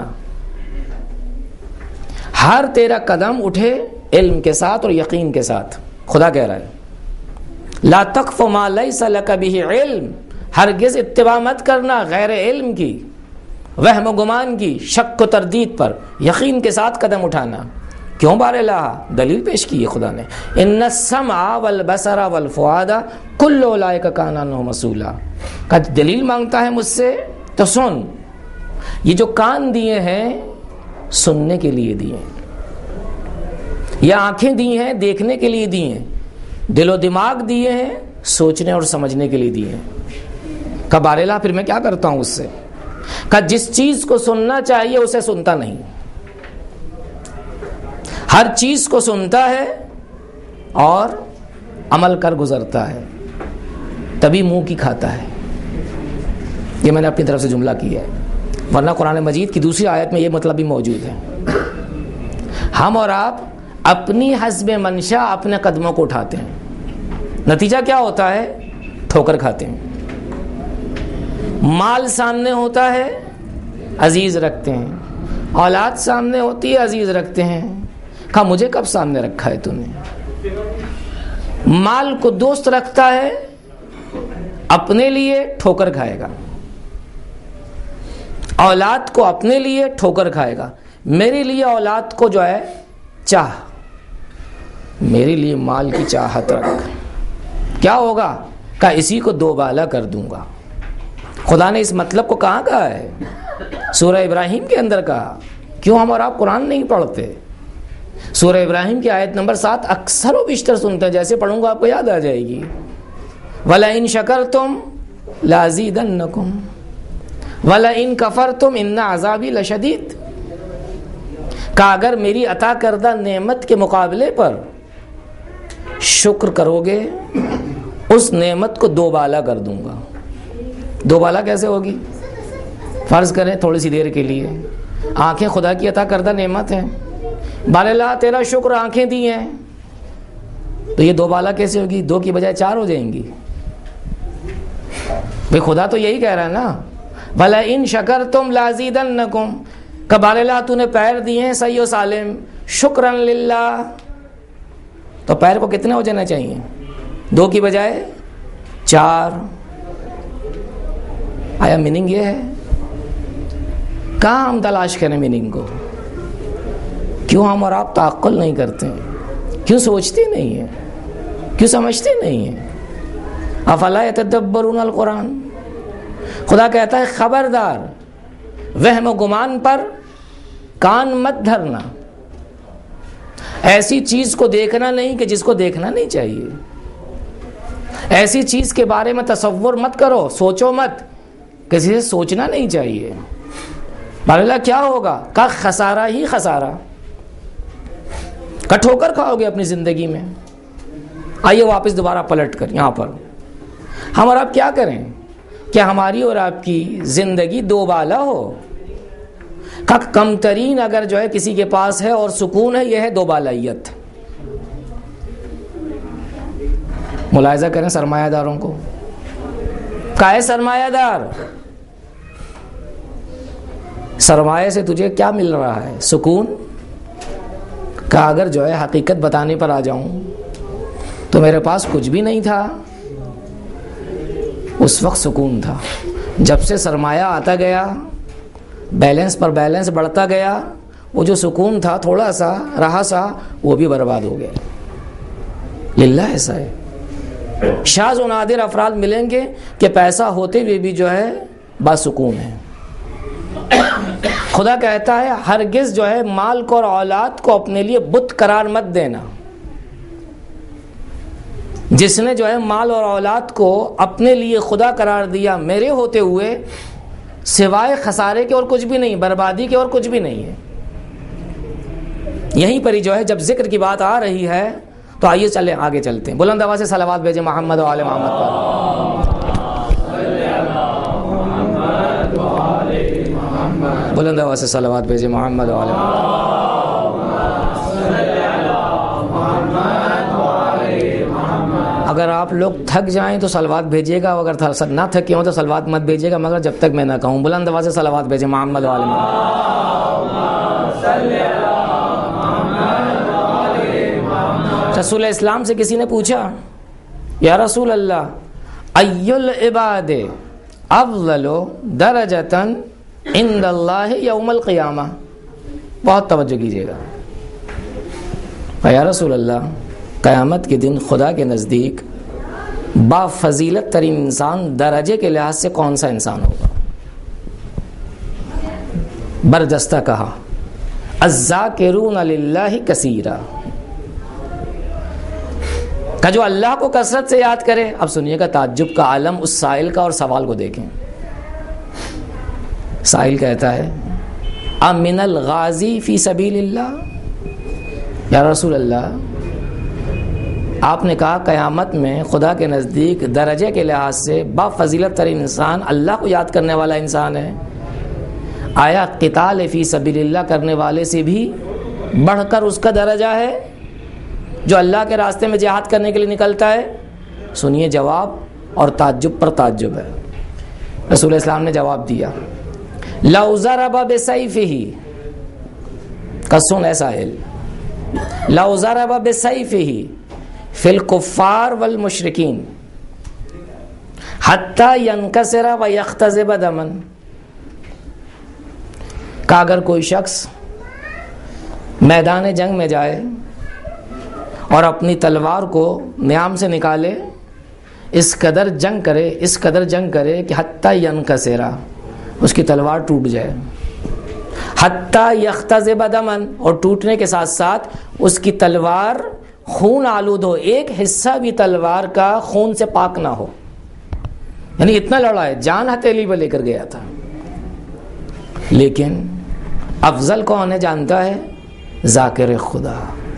ہر تیرا قدم اٹھے علم کے ساتھ اور یقین کے ساتھ۔ خدا کہہ رہا ہے لا تقف ما لیس لک بہ علم، ہرگز اتباع مت کرنا غیر علم کی، وہم و گمان کی، شک و تردید پر یقین کے ساتھ قدم اٹھانا. کیوں بار الہ؟ دلیل پیش کی ہے خدا نے. ان السمع والبصر والفؤاد کل اولئک کان عنہ مسئولا. کہ دلیل مانگتا ہے مجھ سے تو سن. یہ جو کان دیے ہیں سننے کے لیے دیے ہیں، یا آنکھیں دی ہیں دیکھنے کے لیے دی ہیں، دل و دماغ دیے ہیں سوچنے اور سمجھنے کے لیے دیے ہیں. کہ بار الہ پھر میں کیا کرتا ہوں اس سے؟ کہ جس چیز کو سننا چاہیے اسے سنتا نہیں، ہر چیز کو سنتا ہے اور عمل کر گزرتا ہے، تبھی منہ کی کھاتا ہے. یہ میں نے اپنی طرف سے جملہ کیا ہے، ورنہ قرآن مجید کی دوسری آیت میں یہ مطلب بھی موجود ہے. ہم اور آپ اپنی حسب منشا اپنے قدموں کو اٹھاتے ہیں، نتیجہ کیا ہوتا ہے؟ ٹھوکر کھاتے ہیں. مال سامنے ہوتا ہے عزیز رکھتے ہیں، اولاد سامنے ہوتی ہے عزیز رکھتے ہیں. کہا مجھے کب سامنے رکھا ہے تو نے؟ مال کو دوست رکھتا ہے، اپنے لیے ٹھوکر کھائے گا. اولاد کو اپنے لیے ٹھوکر کھائے گا. میرے لیے اولاد کو جو ہے چاہ، میرے لیے مال کی چاہت رکھ. کیا ہوگا؟ کہ اسی کو دو بالا کر دوں گا. خدا نے اس مطلب کو کہاں کہا ہے؟ سورہ ابراہیم کے اندر کہا. کیوں ہم اور آپ قرآن نہیں پڑھتے؟ سورہ ابراہیم کی آیت نمبر سات اکثر و بیشتر سنتے ہیں، جیسے پڑھوں گا آپ کو یاد آ جائے گی. وَلَئِن شَكَرْتُمْ لَأَزِيدَنَّكُمْ وَلَئِن كَفَرْتُمْ إِنَّ عَذَابِي لَشَدِيدٌ. کہ اگر میری عطا کردہ نعمت کے مقابلے پر شکر کرو گے اس نعمت کو دو بالا کر دوں گا. دو بالا کیسے ہوگی؟ فرض کریں تھوڑی سی دیر کے لیے آنکھیں خدا کی عطا کردہ نعمت ہیں، بال اللہ تیرا شکر آنکھیں دی ہیں، تو یہ دو بالا کیسے ہوگی؟ دو کی بجائے چار ہو جائیں گی. بھئی خدا تو یہی کہہ رہا ہے نا، وَلَئِن شَكَرْتُمْ لَأَزِيدَنَّكُمْ. کہ بال اللہ تو نے پیر دیے ہیں صحیح و سالم، شکراً للہ، تو پیر کو کتنے ہو جانا چاہیے؟ دو کی بجائے چار. آیا میننگ یہ ہے؟ کہاں ہم تلاش کریں میننگ کو؟ کیوں ہم اور آپ تعقل نہیں کرتے ہیں؟ کیوں سوچتے نہیں ہیں؟ کیوں سمجھتے نہیں ہیں؟ افلا یتدبرون القرآن. خدا کہتا ہے خبردار وہم و گمان پر کان مت دھرنا. ایسی چیز کو دیکھنا نہیں کہ جس کو دیکھنا نہیں چاہیے. ایسی چیز کے بارے میں تصور مت کرو، سوچو مت، کسی سے سوچنا نہیں چاہیے. اللہ کیا ہوگا؟ کا خسارہ ہی خسارہ، کا ٹھوکر کھاؤ گے اپنی زندگی میں. آئیے واپس دوبارہ پلٹ کر یہاں پر ہم اور آپ کیا کریں کہ ہماری اور آپ کی زندگی دو بالا ہو. کا کم ترین اگر جو ہے کسی کے پاس ہے اور سکون ہے، یہ ہے دو بالائیت. ملاحظہ کریں سرمایہ داروں کو. کا ہے سرمایہ دار؟ سرمایہ سے تجھے کیا مل رہا ہے؟ سکون. کہ اگر جو ہے حقیقت بتانے پر آ جاؤں تو میرے پاس کچھ بھی نہیں تھا، اس وقت سکون تھا. جب سے سرمایہ آتا گیا، بیلنس پر بیلنس بڑھتا گیا، وہ جو سکون تھا تھوڑا سا رہا سا وہ بھی برباد ہو گیا. للہ ایسا ہے. شاذ و نادر افراد ملیں گے کہ پیسہ ہوتے ہوئے بھی جو ہے باسکون ہے. خدا کہتا ہے ہرگز جو ہے مال کو اور اولاد کو اپنے لیے بت قرار مت دینا. جس نے جو ہے مال اور اولاد کو اپنے لیے خدا قرار دیا میرے ہوتے ہوئے، سوائے خسارے کے اور کچھ بھی نہیں، بربادی کے اور کچھ بھی نہیں ہے. یہیں پر ہی جو ہے جب ذکر کی بات آ رہی ہے تو آئیے چلیں آگے چلتے ہیں. بلند آواز سے صلوات بھیجیں محمد و آل محمد پر. بلند آواز سے صلوات بھیجیں محمد و آل محمد. اگر آپ لوگ تھک جائیں تو صلوات بھیجیے گا، اگر نہ تھکے ہوں تو صلوات مت بھیجیے گا، مگر جب تک میں نہ کہوں. بلند آواز سے صلوات بھیجیں محمد و آل محمد. رسول اسلام سے کسی نے پوچھا یا رسول اللہ ای العباد افضل درجۃ عند اللہ یوم القیامہ. بہت توجہ کیجیے گا. یا رسول اللہ قیامت کے دن خدا کے نزدیک با فضیلت ترین انسان درجے کے لحاظ سے کون سا انسان ہوگا؟ برجستہ کہا الذاکرون للہ کثیرا، کہ جو اللہ کو کثرت سے یاد کرے. اب سنیے گا تعجب کا عالم اس سائل کا اور سوال کو دیکھیں. سائل کہتا ہے امن الغازی فی سبیل اللہ. یا رسول اللہ آپ نے کہا قیامت میں خدا کے نزدیک درجے کے لحاظ سے با فضیلت ترین انسان اللہ کو یاد کرنے والا انسان ہے. آیا قتال فی سبیل اللہ کرنے والے سے بھی بڑھ کر اس کا درجہ ہے جو اللہ کے راستے میں جہاد کرنے کے لیے نکلتا ہے؟ سنیے جواب، اور تعجب پر تعجب ہے. رسول اسلام نے جواب دیا لو ضرب بسیفہ، قسم ایسا ہے لو ضرب بسیفہ فی الکفار والمشرکین حتی ینکسر ویختضب دما، کہ اگر کوئی شخص میدان جنگ میں جائے اور اپنی تلوار کو نیام سے نکالے، اس قدر جنگ کرے اس قدر جنگ کرے کہ حتی ینکسر، اس کی تلوار ٹوٹ جائے، حتی یختضب دما، اور ٹوٹنے کے ساتھ ساتھ اس کی تلوار خون آلود ہو، ایک حصہ بھی تلوار کا خون سے پاک نہ ہو. یعنی اتنا لڑا ہے، جان ہتھیلی پہ لے کر گیا تھا. لیکن افضل کون ہے جانتا ہے؟ ذاکر خدا،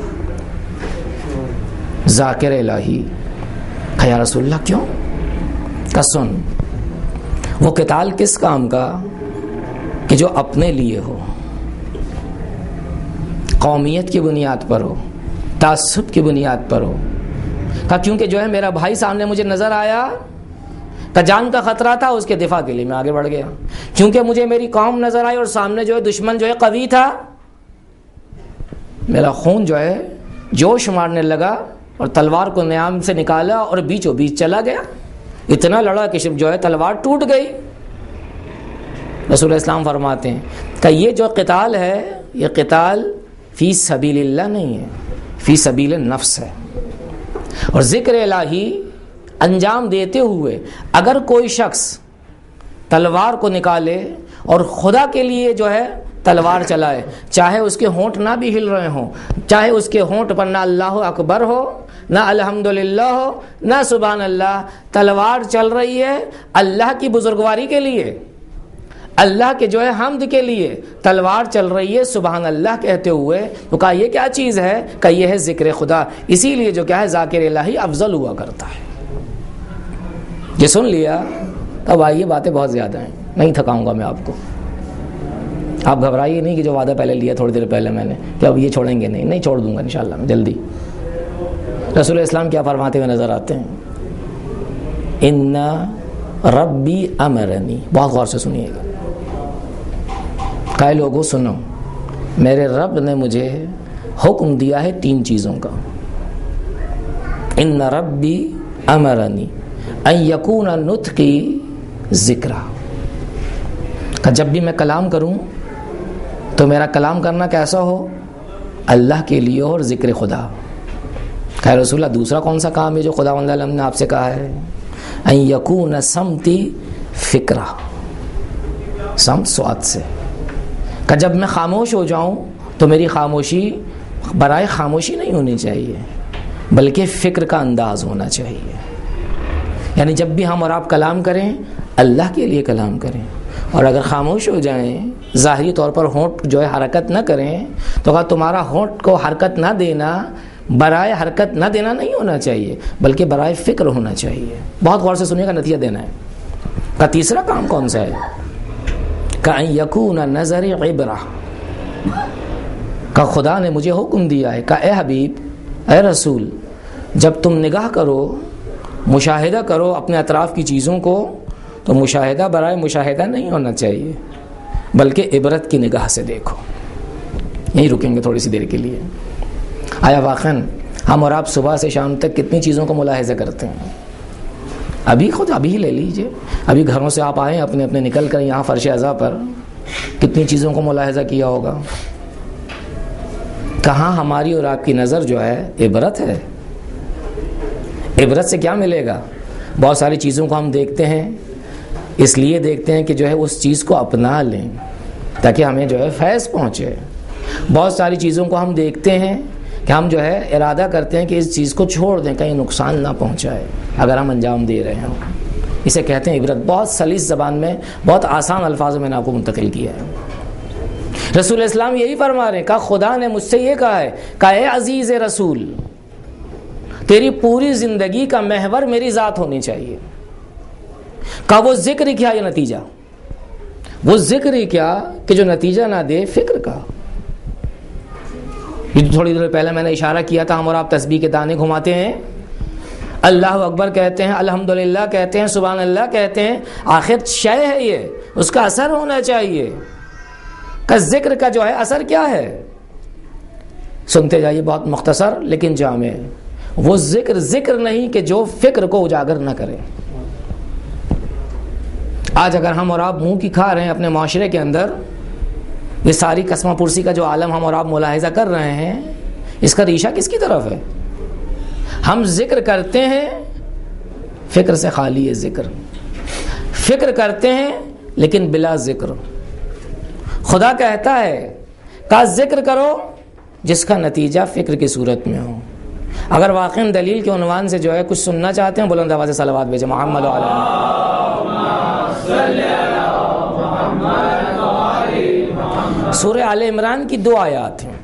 ذاکر الہی. یا رسول اللہ کیوں؟ کہ سن، وہ قتال کس کام کا کہ جو اپنے لیے ہو، قومیت کی بنیاد پر ہو، تعصب کی بنیاد پر ہو. کہ کیونکہ جو ہے میرا بھائی سامنے مجھے نظر آیا، کہ جان کا خطرہ تھا، اس کے دفاع کے لیے میں آگے بڑھ گیا. کیونکہ مجھے میری قوم نظر آئی اور سامنے جو ہے دشمن جو ہے قوی تھا، میرا خون جو ہے جوش مارنے لگا اور تلوار کو نیام سے نکالا اور بیچوں بیچ چلا گیا. اتنا لڑا کہ جو ہے تلوار ٹوٹ گئی. رسول اسلام فرماتے ہیں کہ یہ جو قتال ہے، یہ قتال فی سبیل اللہ نہیں ہے، فی سبیل النفس ہے. اور ذکر الہی انجام دیتے ہوئے اگر کوئی شخص تلوار کو نکالے اور خدا کے لیے جو ہے تلوار چلائے، چاہے اس کے ہونٹ نہ بھی ہل رہے ہوں، چاہے اس کے ہونٹ پر نہ اللہ اکبر ہو، نہ الحمدللہ ہو، نہ سبحان اللہ، تلوار چل رہی ہے اللہ کی بزرگواری کے لیے، اللہ کے جو ہے حمد کے لیے تلوار چل رہی ہے سبحان اللہ کہتے ہوئے. تو کہا یہ کیا چیز ہے؟ کہ یہ ہے ذکر خدا. اسی لیے جو کیا ہے ذاکر الہی افضل ہوا کرتا ہے. یہ سن لیا. اب آئیے باتیں بہت زیادہ ہیں، نہیں تھکاؤں گا میں آپ کو. آپ گھبرائیے نہیں کہ جو وعدہ پہلے لیا تھوڑی دیر پہلے میں نے کہ اب یہ چھوڑیں گے، نہیں نہیں چھوڑ دوں گا انشاءاللہ میں جلدی. رسول اسلام کیا فرماتے ہوئے نظر آتے ہیں؟ ان ربی امرنی. بہت غور سے سنیے گا. کئی لوگوں سنو، میرے رب نے مجھے حکم دیا ہے تین چیزوں کا. ان ربی امرنی ان یکون نطقی ذکرا، کہ جب بھی میں کلام کروں تو میرا کلام کرنا کیسا ہو؟ اللہ کے لیے اور ذکر خدا. خیر رسول اللہ دوسرا کون سا کام ہے جو خدا وند عالم نے آپ سے کہا ہے؟ ان یکون سمتی فکرا، سمت سواد سے، کہ جب میں خاموش ہو جاؤں تو میری خاموشی برائے خاموشی نہیں ہونی چاہیے بلکہ فکر کا انداز ہونا چاہیے. یعنی جب بھی ہم اور آپ کلام کریں اللہ کے لیے کلام کریں، اور اگر خاموش ہو جائیں ظاہری طور پر ہونٹ جو ہے حرکت نہ کریں تو کہا تمہارا ہونٹ کو حرکت نہ دینا برائے حرکت نہ دینا نہیں ہونا چاہیے بلکہ برائے فکر ہونا چاہیے. بہت غور سے سنیے گا، نتیجہ دینا ہے. کا تیسرا کام کون سا ہے؟ کہ یکون نظر عبرہ، کہ خدا نے مجھے حکم دیا ہے کہ اے حبیب اے رسول جب تم نگاہ کرو، مشاہدہ کرو اپنے اطراف کی چیزوں کو، تو مشاہدہ برائے مشاہدہ نہیں ہونا چاہیے بلکہ عبرت کی نگاہ سے دیکھو. یہیں رکیں گے تھوڑی سی دیر کے لیے. آیا واقعاً ہم اور آپ صبح سے شام تک کتنی چیزوں کو ملاحظہ کرتے ہیں؟ ابھی خود ابھی لے لیجئے، ابھی گھروں سے آپ آئیں اپنے اپنے نکل کر یہاں فرش اعضاء پر کتنی چیزوں کو ملاحظہ کیا ہوگا. کہاں ہماری اور آپ کی نظر جو ہے عبرت ہے. عبرت سے کیا ملے گا؟ بہت ساری چیزوں کو ہم دیکھتے ہیں، اس لیے دیکھتے ہیں کہ جو ہے اس چیز کو اپنا لیں تاکہ ہمیں جو ہے فیض پہنچے. بہت ساری چیزوں کو ہم دیکھتے ہیں کہ ہم جو ہے ارادہ کرتے ہیں کہ اس چیز کو چھوڑ دیں، کہیں نقصان نہ پہنچائے اگر ہم انجام دے رہے ہوں. اسے کہتے ہیں عبرت. بہت سلیس زبان میں، بہت آسان الفاظ میں نے آپ کو منتقل کیا ہے. رسول اسلام یہی فرما رہے ہیں، کہا خدا نے مجھ سے یہ کہا ہے، کہا اے عزیز رسول، تیری پوری زندگی کا محور میری ذات ہونی چاہیے. کہا وہ ذکر کیا یا نتیجہ؟ وہ ذکر کیا کہ جو نتیجہ نہ دے فکر کا. تھوڑی دیر پہلے میں نے اشارہ کیا تھا، ہم اور آپ تسبیح کے دانے گھماتے ہیں، اللہ اکبر کہتے ہیں، الحمدللہ کہتے ہیں، سبحان اللہ کہتے ہیں. آخر شے ہے یہ، اس کا اثر ہونا چاہیے. کا ذکر کا جو ہے اثر کیا ہے؟ سنتے جائیے، بہت مختصر لیکن جامع. وہ ذکر ذکر نہیں کہ جو فکر کو اجاگر نہ کرے. آج اگر ہم اور آپ منہ کی کھا رہے ہیں اپنے معاشرے کے اندر، یہ ساری قسمہ پرسی کا جو عالم ہم اور آپ ملاحظہ کر رہے ہیں، اس کا ریشہ کس کی طرف ہے؟ ہم ذکر کرتے ہیں، فکر سے خالی ہے ذکر. فکر کرتے ہیں لیکن بلا ذکر. خدا کہتا ہے کہ ذکر کرو جس کا نتیجہ فکر کی صورت میں ہو. اگر واقعی دلیل کے عنوان سے جو ہے کچھ سننا چاہتے ہیں، بلند آواز سے صلوات بھیجیں. محمد و علی سورہ آل عمران کی دو آیات ہیں.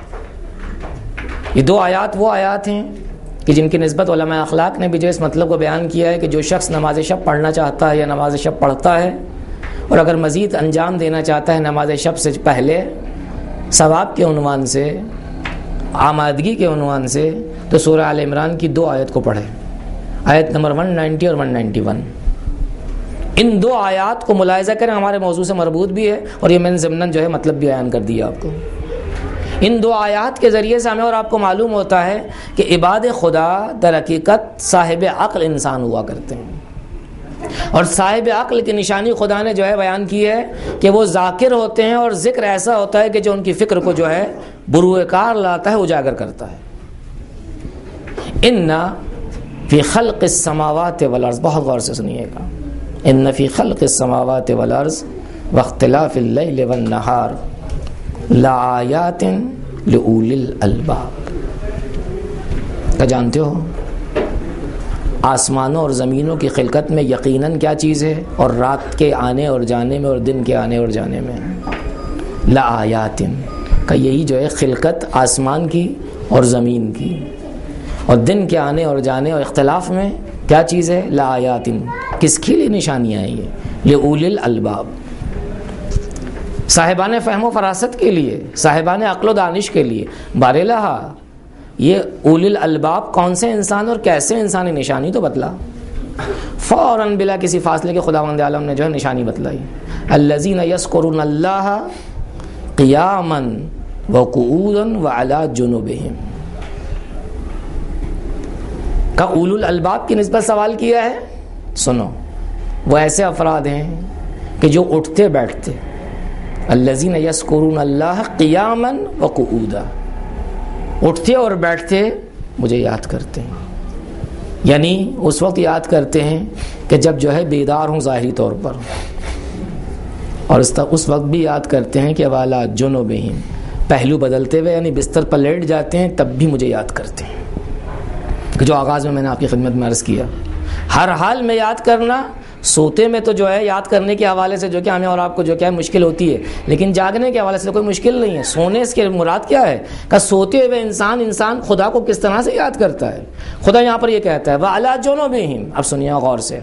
یہ دو آیات وہ آیات ہیں کہ جن کی نسبت علماء اخلاق نے بھی جو اس مطلب کو بیان کیا ہے کہ جو شخص نماز شب پڑھنا چاہتا ہے یا نماز شب پڑھتا ہے اور اگر مزید انجام دینا چاہتا ہے نماز شب سے پہلے ثواب کے عنوان سے، آمادگی کے عنوان سے، تو سورہ آل عمران کی دو آیت کو پڑھے. آیت نمبر ایک سو نوے اور ایک سو اکیاسی. ان دو آیات کو ملاحظہ کریں، ہمارے موضوع سے مربوط بھی ہے اور یہ میں نے ضمناً جو ہے مطلب بھی بیان کر دیا آپ کو. ان دو آیات کے ذریعے سے ہمیں اور آپ کو معلوم ہوتا ہے کہ عباد خدا در حقیقت صاحب عقل انسان ہوا کرتے ہیں. اور صاحب عقل کی نشانی خدا نے جو ہے بیان کی ہے کہ وہ ذاکر ہوتے ہیں، اور ذکر ایسا ہوتا ہے کہ جو ان کی فکر کو جو ہے بروئے کار لاتا ہے، اجاگر کرتا ہے. ان فی خلق السماوات والارض، بہت غور سے سنیے گا، ان فی خلق السماوات والارض واختلاف اللیل والنہار لآیات لأولی الالباب. کیا جانتے ہو آسمانوں اور زمینوں کی خلقت میں یقیناً کیا چیز ہے، اور رات کے آنے اور جانے میں اور دن کے آنے اور جانے میں لآیات، کا یہی جو ہے خلقت آسمان کی اور زمین کی اور دن کے آنے اور جانے اور اختلاف میں کیا چیز ہے؟ لآیات. کس کے لیے نشانیاں ہیں یہ؟ لأولی الالباب، صاحبان فہم و فراست کے لیے، صاحبان عقل و دانش کے لیے. بارلہا یہ اولی الالباب کون سے انسان اور کیسے انسانی نشانی تو بتلا. فوراً بلا کسی فاصلے کے خداوند عالم نے جو ہے نشانی بتلائی. الذین یذکرون اللہ قیاما وقعودا وعلی جنوبہم. کا اولو الالباب کی نسبت سوال کیا ہے. سنو، وہ ایسے افراد ہیں کہ جو اٹھتے بیٹھتے، الذین یذکرون اللہ قیاما وقعودا، اٹھتے اور بیٹھتے مجھے یاد کرتے ہیں. یعنی اس وقت یاد کرتے ہیں کہ جب جو ہے بیدار ہوں ظاہری طور پر، اور اس وقت بھی یاد کرتے ہیں کہ والا جنوبہم، پہلو بدلتے ہوئے یعنی بستر پر لیٹ جاتے ہیں تب بھی مجھے یاد کرتے ہیں. کہ جو آغاز میں میں نے آپ کی خدمت میں عرض کیا، ہر حال میں یاد کرنا. سوتے میں تو جو ہے یاد کرنے کے حوالے سے جو کہ ہمیں اور آپ کو جو کیا ہے مشکل ہوتی ہے، لیکن جاگنے کے حوالے سے کوئی مشکل نہیں ہے. سونے اس کے مراد کیا ہے کہ سوتے ہوئے انسان انسان خدا کو کس طرح سے یاد کرتا ہے. خدا یہاں پر یہ کہتا ہے وَعَلَىٰ جُنُوبِهِمْ. اب سنیے غور سے،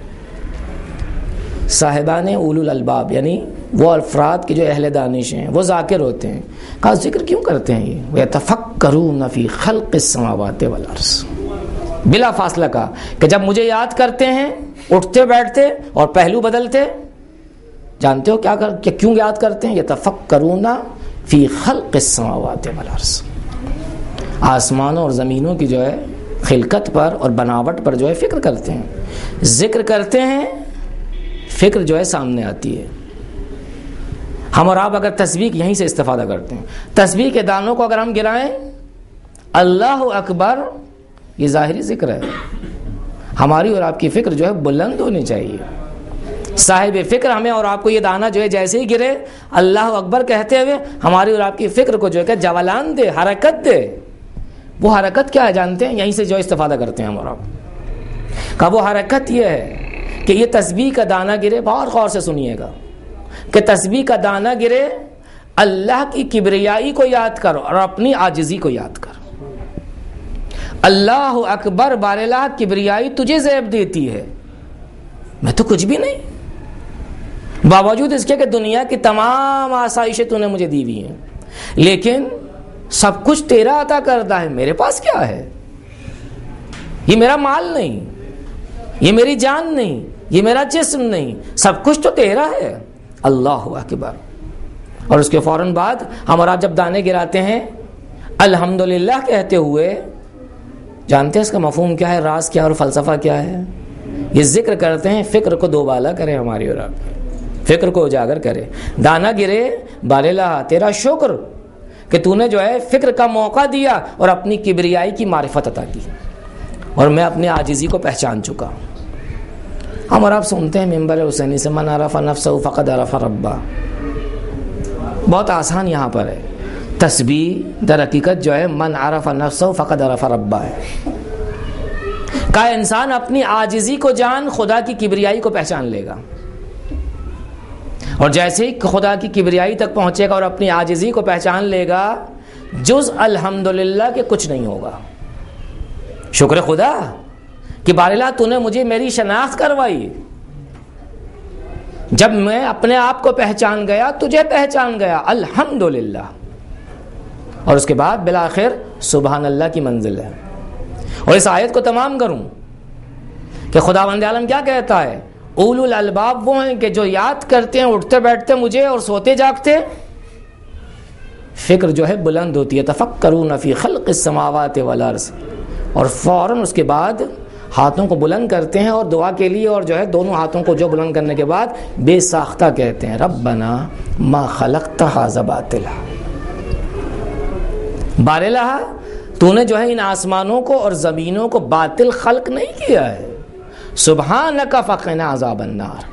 صاحبان اولو الالباب یعنی وہ افراد کے جو اہل دانش ہیں، وہ ذاکر ہوتے ہیں. کہا ذکر کیوں کرتے ہیں یہ؟ وَيَتَفَكَّرُونَ فِي خَلْقِ السَّمَاوَاتِ وَالْأَرْضِ. بلا فاصلہ کہا کہ جب مجھے یاد کرتے ہیں اٹھتے بیٹھتے اور پہلو بدلتے. جانتے ہو کیا کر کہ کیوں یاد کرتے ہیں؟ یتفکرون فی خلق السماوات والارض، آسمانوں اور زمینوں کی جو ہے خلقت پر اور بناوٹ پر جو ہے فکر کرتے ہیں. ذکر کرتے ہیں، فکر جو ہے سامنے آتی ہے. ہم اور آپ اگر تسبیح یہیں سے استفادہ کرتے ہیں، تسبیح کے دانوں کو اگر ہم گرائیں، اللہ اکبر یہ ظاہری ذکر ہے. ہماری اور آپ کی فکر جو ہے بلند ہونی چاہیے. صاحب فکر ہمیں اور آپ کو یہ دانہ جو ہے جیسے ہی گرے اللہ اکبر کہتے ہوئے ہماری اور آپ کی فکر کو جو ہے کہ جولان دے، حرکت دے. وہ حرکت کیا ہے جانتے ہیں؟ یہیں سے جو استفادہ کرتے ہیں ہم اور آپ کا. وہ حرکت یہ ہے کہ یہ تسبیح کا دانہ گرے، بہت غور سے سنیے گا، کہ تسبیح کا دانہ گرے، اللہ کی کبریائی کو یاد کر اور اپنی عاجزی کو یاد کر. اللہ اکبر باراللہ کبریائی تجھے زیب دیتی ہے، میں تو کچھ بھی نہیں، باوجود اس کے کہ دنیا کی تمام آسائشیں تو نے مجھے دی ہوئی ہیں، لیکن سب کچھ تیرا عطا کردہ ہے. میرے پاس کیا ہے؟ یہ میرا مال نہیں، یہ میری جان نہیں، یہ میرا جسم نہیں، سب کچھ تو تیرا ہے. اللہ اکبر. اور اس کے فوراً بعد ہم اور آپ جب دانے گراتے ہیں الحمدللہ کہتے ہوئے، جانتے ہیں اس کا مفہوم کیا ہے، راز کیا اور فلسفہ کیا ہے؟ یہ ذکر کرتے ہیں فکر کو دوبالا کرے، ہماری اور آپ فکر کو اجاگر کرے. دانا گرے باللہ تیرا شکر کہ تو نے جو ہے فکر کا موقع دیا اور اپنی کبریائی کی معرفت عطا کی، اور میں اپنی عاجزی کو پہچان چکا. ہم اور آپ سنتے ہیں منبر حسینی سے من عرف نفسہ فقد عرف ربہ. بہت آسان یہاں پر ہے. تسبیح در حقیقت جو ہے من عرف نفسہ فقد عرف ربہ ہے. کا انسان اپنی عاجزی کو جان خدا کی کبریائی کو پہچان لے گا، اور جیسے ہی خدا کی کبریائی تک پہنچے گا اور اپنی عاجزی کو پہچان لے گا، جز الحمدللہ کہ کچھ نہیں ہوگا. شکر خدا کہ باراللہ تو نے مجھے میری شناخت کروائی. جب میں اپنے آپ کو پہچان گیا تجھے پہچان گیا، الحمدللہ. اور اس کے بعد بالآخر سبحان اللہ کی منزل ہے. اور اس آیت کو تمام کروں کہ خداوند عالم کیا کہتا ہے؟ اولو الالباب وہ ہیں کہ جو یاد کرتے ہیں اٹھتے بیٹھتے مجھے اور سوتے جاگتے، فکر جو ہے بلند ہوتی ہے. تفکرون فی خلق السماوات والارض. اور فوراً اس کے بعد ہاتھوں کو بلند کرتے ہیں اور دعا کے لیے، اور جو ہے دونوں ہاتھوں کو جو بلند کرنے کے بعد بے ساختہ کہتے ہیں ربنا ما خلقت ھذا باطلا. باراللہ تو نے جو ہے ان آسمانوں کو اور زمینوں کو باطل خلق نہیں کیا ہے. سبحانک فقنا عذاب النار.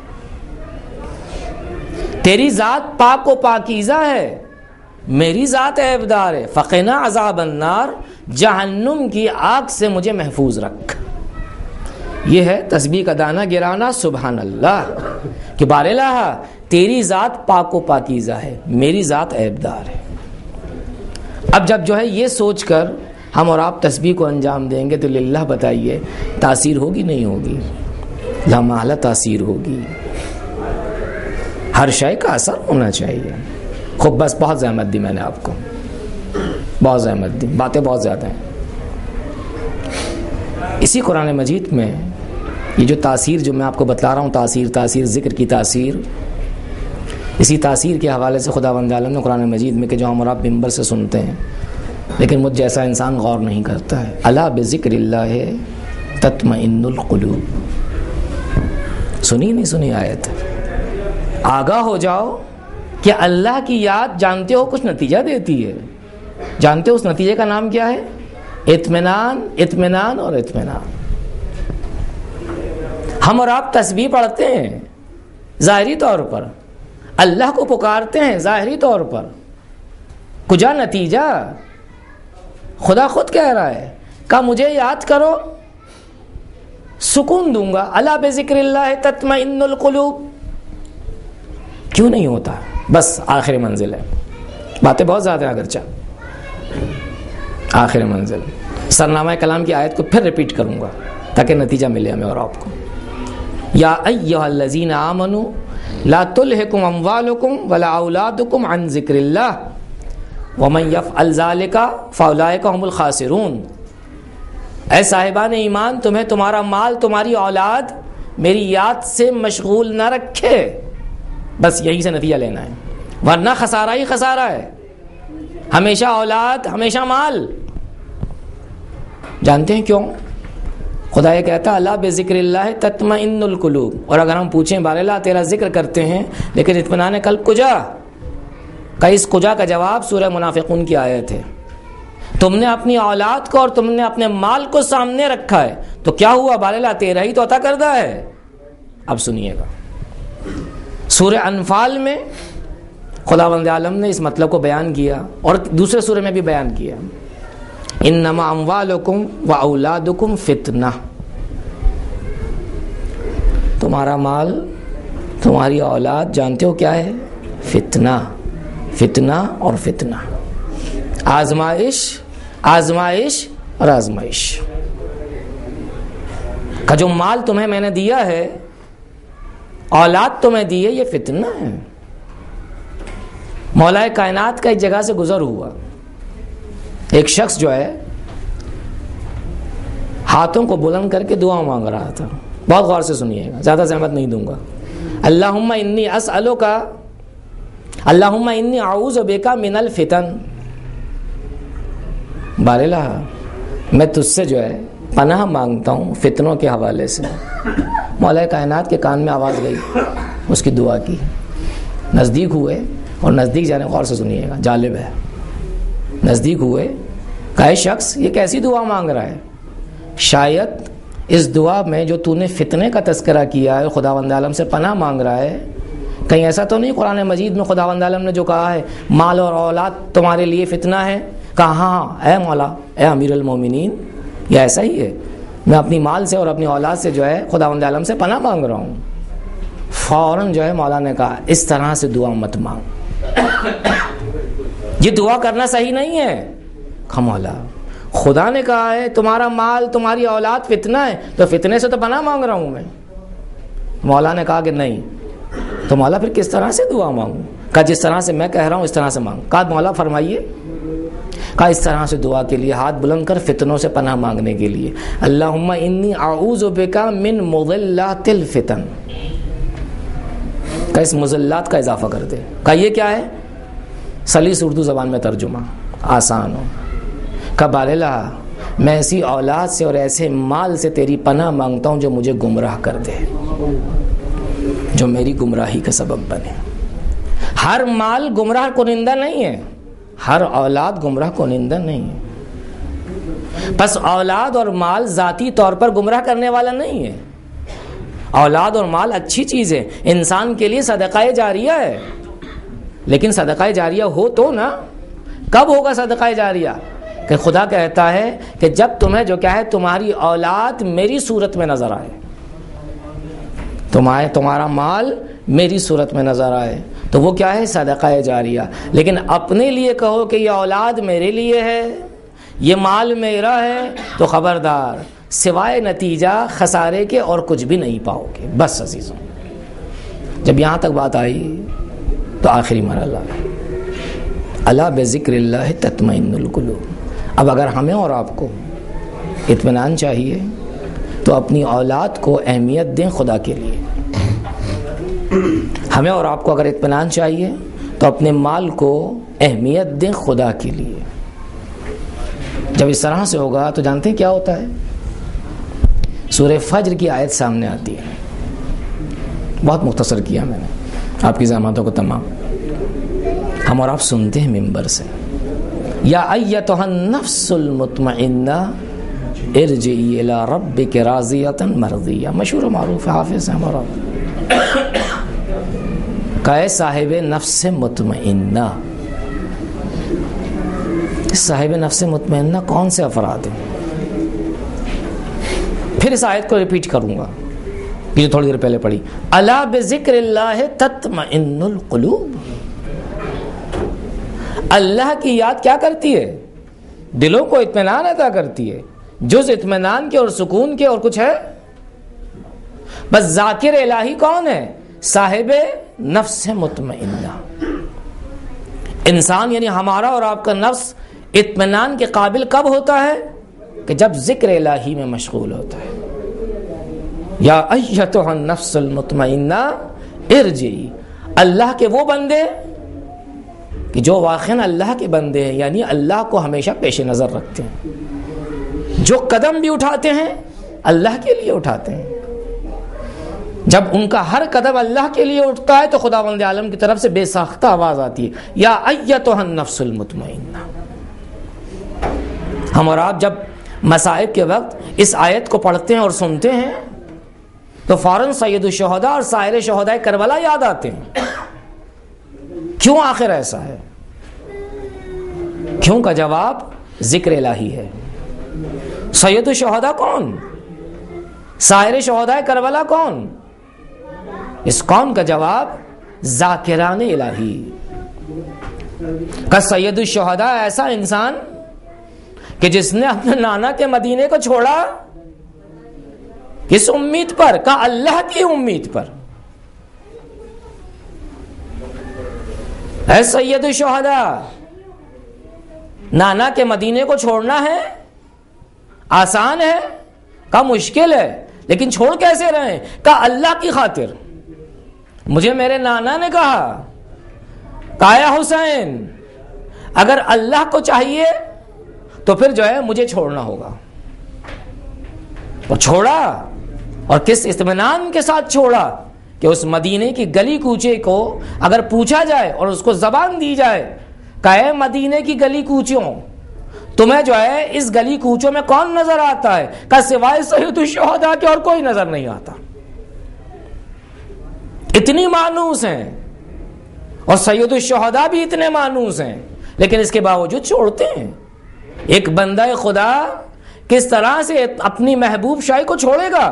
تیری ذات پاک و پاکیزہ ہے، میری ذات عیبدار ہے. فقنا عذاب النار، جہنم کی آگ سے مجھے محفوظ رکھ. یہ ہے تسبیح کا دانہ گرانا سبحان اللہ کہ باراللہ تیری ذات پاک و پاکیزہ ہے، میری ذات عیبدار ہے. اب جب جو ہے یہ سوچ کر ہم اور آپ تسبیح کو انجام دیں گے تو للہ بتائیے تاثیر ہوگی نہیں ہوگی؟ لامحالہ تاثیر ہوگی. ہر شے کا اثر ہونا چاہیے. خوب بس بہت زحمت دی میں نے آپ کو، بہت زحمت دی، باتیں بہت زیادہ ہیں. اسی قرآن مجید میں یہ جو تاثیر جو میں آپ کو بتلا رہا ہوں، تاثیر تاثیر ذکر کی تاثیر، اسی تاثیر کے حوالے سے خداوند عالم نے قرآن مجید میں کہ جو ہم اور آپ ممبر سے سنتے ہیں لیکن مجھ جیسا انسان غور نہیں کرتا ہے، الا بذکر اللہ تطمئن القلوب. سنی نہیں سنی آیت؟ آگاہ ہو جاؤ کہ اللہ کی یاد جانتے ہو کچھ نتیجہ دیتی ہے. جانتے ہو اس نتیجے کا نام کیا ہے؟ اطمینان، اطمینان اور اطمینان. ہم اور آپ تسبیح پڑھتے ہیں ظاہری طور پر، اللہ کو پکارتے ہیں ظاہری طور پر، کجا نتیجہ؟ خدا خود کہہ رہا ہے کہ مجھے یاد کرو سکون دوں گا. الا بذکر اللہ تطمئن القلوب. کیوں نہیں ہوتا؟ بس آخر منزل ہے. باتیں بہت زیادہ ہیں اگرچہ، آخر منزل. سرنامہ کلام کی آیت کو پھر ریپیٹ کروں گا تاکہ نتیجہ ملے ہمیں اور آپ کو. یا ایھا الذین آمنوا لا تلہکم اموالکم ولا اولادکم عن ذکر اللہ ومن یفعل ذلک فاولئک هم الخاسرون. اے صاحبان ایمان، تمہیں تمہارا مال، تمہاری اولاد میری یاد سے مشغول نہ رکھے. بس یہی سے نتیجہ لینا ہے، ورنہ خسارہ ہی خسارہ ہے. ہمیشہ اولاد، ہمیشہ مال. جانتے ہیں کیوں؟ خدا یہ کہتا ہے اللہ بذکر اللہ تطمئن القلوب. اور اگر ہم پوچھیں باراللہ تیرا ذکر کرتے ہیں لیکن اطمینان قلب کجا؟ کہ اس کجا کا جواب سورہ منافقون کی آیت ہے. تم نے اپنی اولاد کو اور تم نے اپنے مال کو سامنے رکھا ہے تو کیا ہوا باللہ تیرا ہی تو عطا کردہ ہے. اب سنیے گا سورہ انفال میں خداوند عالم نے اس مطلب کو بیان کیا اور دوسرے سورے میں بھی بیان کیا. انما اموالکم و اولادکم فتنہ، تمہارا مال تمہاری اولاد جانتے ہو کیا ہے؟ فتنہ. فتنہ اور فتنہ، آزمائش آزمائش اور آزمائش. کا جو مال تمہیں میں نے دیا ہے، اولاد تمہیں دی ہے، یہ فتنہ ہے. مولا کائنات کا ایک جگہ سے گزر ہوا، ایک شخص جو ہے ہاتھوں کو بلند کر کے دعا مانگ رہا تھا. بہت غور سے سنیے گا، زیادہ زحمت نہیں دوں گا. اللہم انی اسألک، اللہم انی اعوذ بک من الفتن. بارلہ میں تجھ سے جو ہے پناہ مانگتا ہوں فتنوں کے حوالے سے. مولا کائنات کے کان میں آواز گئی، اس کی دعا کی. نزدیک ہوئے اور نزدیک جانے، غور سے سنیے گا، جالب ہے. نزدیک ہوئے کہ شخص یہ کیسی دعا مانگ رہا ہے؟ شاید اس دعا میں جو تو نے فتنے کا تذکرہ کیا ہے، خداوند عالم سے پناہ مانگ رہا ہے، کہیں ایسا تو نہیں قرآن مجید میں خداوند عالم نے جو کہا ہے مال اور اولاد تمہارے لیے فتنہ ہے؟ کہا ہاں اے مولا، اے امیر المومنین، یہ ایسا ہی ہے. میں اپنی مال سے اور اپنی اولاد سے جو ہے خداوند عالم سے پناہ مانگ رہا ہوں. فوراً جو ہے مولا نے کہا اس طرح سے دعا مت مانگ، یہ دعا کرنا صحیح نہیں ہے. کہا مولا خدا نے کہا ہے تمہارا مال تمہاری اولاد فتنہ ہے، تو فتنے سے تو پناہ مانگ رہا ہوں میں. مولا نے کہا کہ نہیں. تو مولا پھر کس طرح سے دعا مانگوں؟ کہا جس طرح سے میں کہہ رہا ہوں اس طرح سے مانگ. کہا مولا فرمائیے. کہا اس طرح سے دعا کے لیے ہاتھ بلند کر فتنوں سے پناہ مانگنے کے لیے. اللہم انی اعوذ بک من مضلات الفتن. کہا اس مضلات کا اضافہ کر دے. کہا یہ کیا ہے؟ سلیس اردو زبان میں ترجمہ آسان ہو. کہا باللہ میں ایسی اولاد سے اور ایسے مال سے تیری پناہ مانگتا ہوں جو مجھے گمراہ کر دے، جو میری گمراہی کا سبب بنے. ہر مال گمراہ کنندہ نہیں ہے، ہر اولاد گمراہ کنندہ نہیں ہے. بس اولاد اور مال ذاتی طور پر گمراہ کرنے والا نہیں ہے. اولاد اور مال اچھی چیز ہے، انسان کے لیے صدقہ جاریہ ہے. لیکن صدقہ جاریہ ہو تو نا، کب ہوگا صدقہ جاریہ؟ کہ خدا کہتا ہے کہ جب تمہیں جو کیا ہے تمہاری اولاد میری صورت میں نظر آئے، تمہارے تمہارا مال میری صورت میں نظر آئے، تو وہ کیا ہے؟ صدقہ جاریہ. لیکن اپنے لیے کہو کہ یہ اولاد میرے لیے ہے، یہ مال میرا ہے، تو خبردار سوائے نتیجہ خسارے کے اور کچھ بھی نہیں پاؤ گے. بس عزیزوں، جب یہاں تک بات آئی تو آخری مرحلہ الا بذکر اللہ تطمئن القلوب. اب اگر ہمیں اور آپ کو اطمینان چاہیے تو اپنی اولاد کو اہمیت دیں خدا کے لیے. ہمیں اور آپ کو اگر اطمینان چاہیے تو اپنے مال کو اہمیت دیں خدا کے لیے. جب اس طرح سے ہوگا تو جانتے ہیں کیا ہوتا ہے؟ سورہ فجر کی آیت سامنے آتی ہے. بہت مختصر کیا میں نے آپ کی زحمتوں کو تمام. ہم اور آپ سنتے ہیں ممبر سے، یا ایتھا النفس المطمئنہ ارجعی الی ربک راضیۃ مرضیہ. مشہور و معروف حافظ ہے ہمارا. کہ صاحب نفس مطمئنہ، صاحب نفس مطمئنہ کون سے افراد ہیں؟ پھر اس آیت کو ریپیٹ کروں گا یہ جو تھوڑی دیر پہلے پڑھی. الا بذکر اللہ تطمئن القلوب. اللہ کی یاد کیا کرتی ہے؟ دلوں کو اطمینان عطا کرتی ہے. جز اطمینان کے اور سکون کے اور کچھ ہے؟ بس ذاکر الہی کون ہے؟ صاحب نفس مطمئنہ. انسان یعنی ہمارا اور آپ کا نفس اطمینان کے قابل کب ہوتا ہے؟ کہ جب ذکر الہی میں مشغول ہوتا ہے. یا ایتھا النفس المطمئنہ ارجعی. اللہ کے وہ بندے کہ جو واقعاً اللہ کے بندے ہیں، یعنی اللہ کو ہمیشہ پیش نظر رکھتے ہیں، جو قدم بھی اٹھاتے ہیں اللہ کے لیے اٹھاتے ہیں. جب ان کا ہر قدم اللہ کے لیے اٹھتا ہے تو خداوند عالم کی طرف سے بے ساختہ آواز آتی ہے، یا ایتھا النفس المطمئنہ۔ ہم اور آپ جب مصائب کے وقت اس آیت کو پڑھتے ہیں اور سنتے ہیں تو فوراً سید الشہداء اور سائر شہداء کربلا یاد آتے ہیں۔ کیوں آخر ایسا ہے؟ کیوں کا جواب ذکر الہی ہے۔ سید الشہداء کون؟ سائر شہداء کربلا کون؟ اس کون کا جواب ذاکران الہی۔ کہ سید الشہداء ایسا انسان کہ جس نے اپنے نانا کے مدینے کو چھوڑا کس امید پر؟ کہ اللہ کی امید پر۔ اے سید الشہداء، نانا کے مدینے کو چھوڑنا ہے آسان ہے کہ مشکل ہے؟ لیکن چھوڑ کیسے رہے؟ کہ اللہ کی خاطر۔ مجھے میرے نانا نے کہا کہ یا حسین، اگر اللہ کو چاہیے تو پھر جو ہے مجھے چھوڑنا ہوگا، اور چھوڑا، اور کس اطمینان کے ساتھ چھوڑا کہ اس مدینے کی گلی کوچے کو اگر پوچھا جائے اور اس کو زبان دی جائے کہ اے مدینے کی گلی کوچوں، تمہیں جو ہے اس گلی کوچوں میں کون نظر آتا ہے؟ کہ سوائے سید الشہداء کے اور کوئی نظر نہیں آتا۔ اتنی مانوس ہیں، اور سید الشہداء بھی اتنے مانوس ہیں، لیکن اس کے باوجود چھوڑتے ہیں۔ ایک بندہ خدا کس طرح سے اپنی محبوب شاہی کو چھوڑے گا؟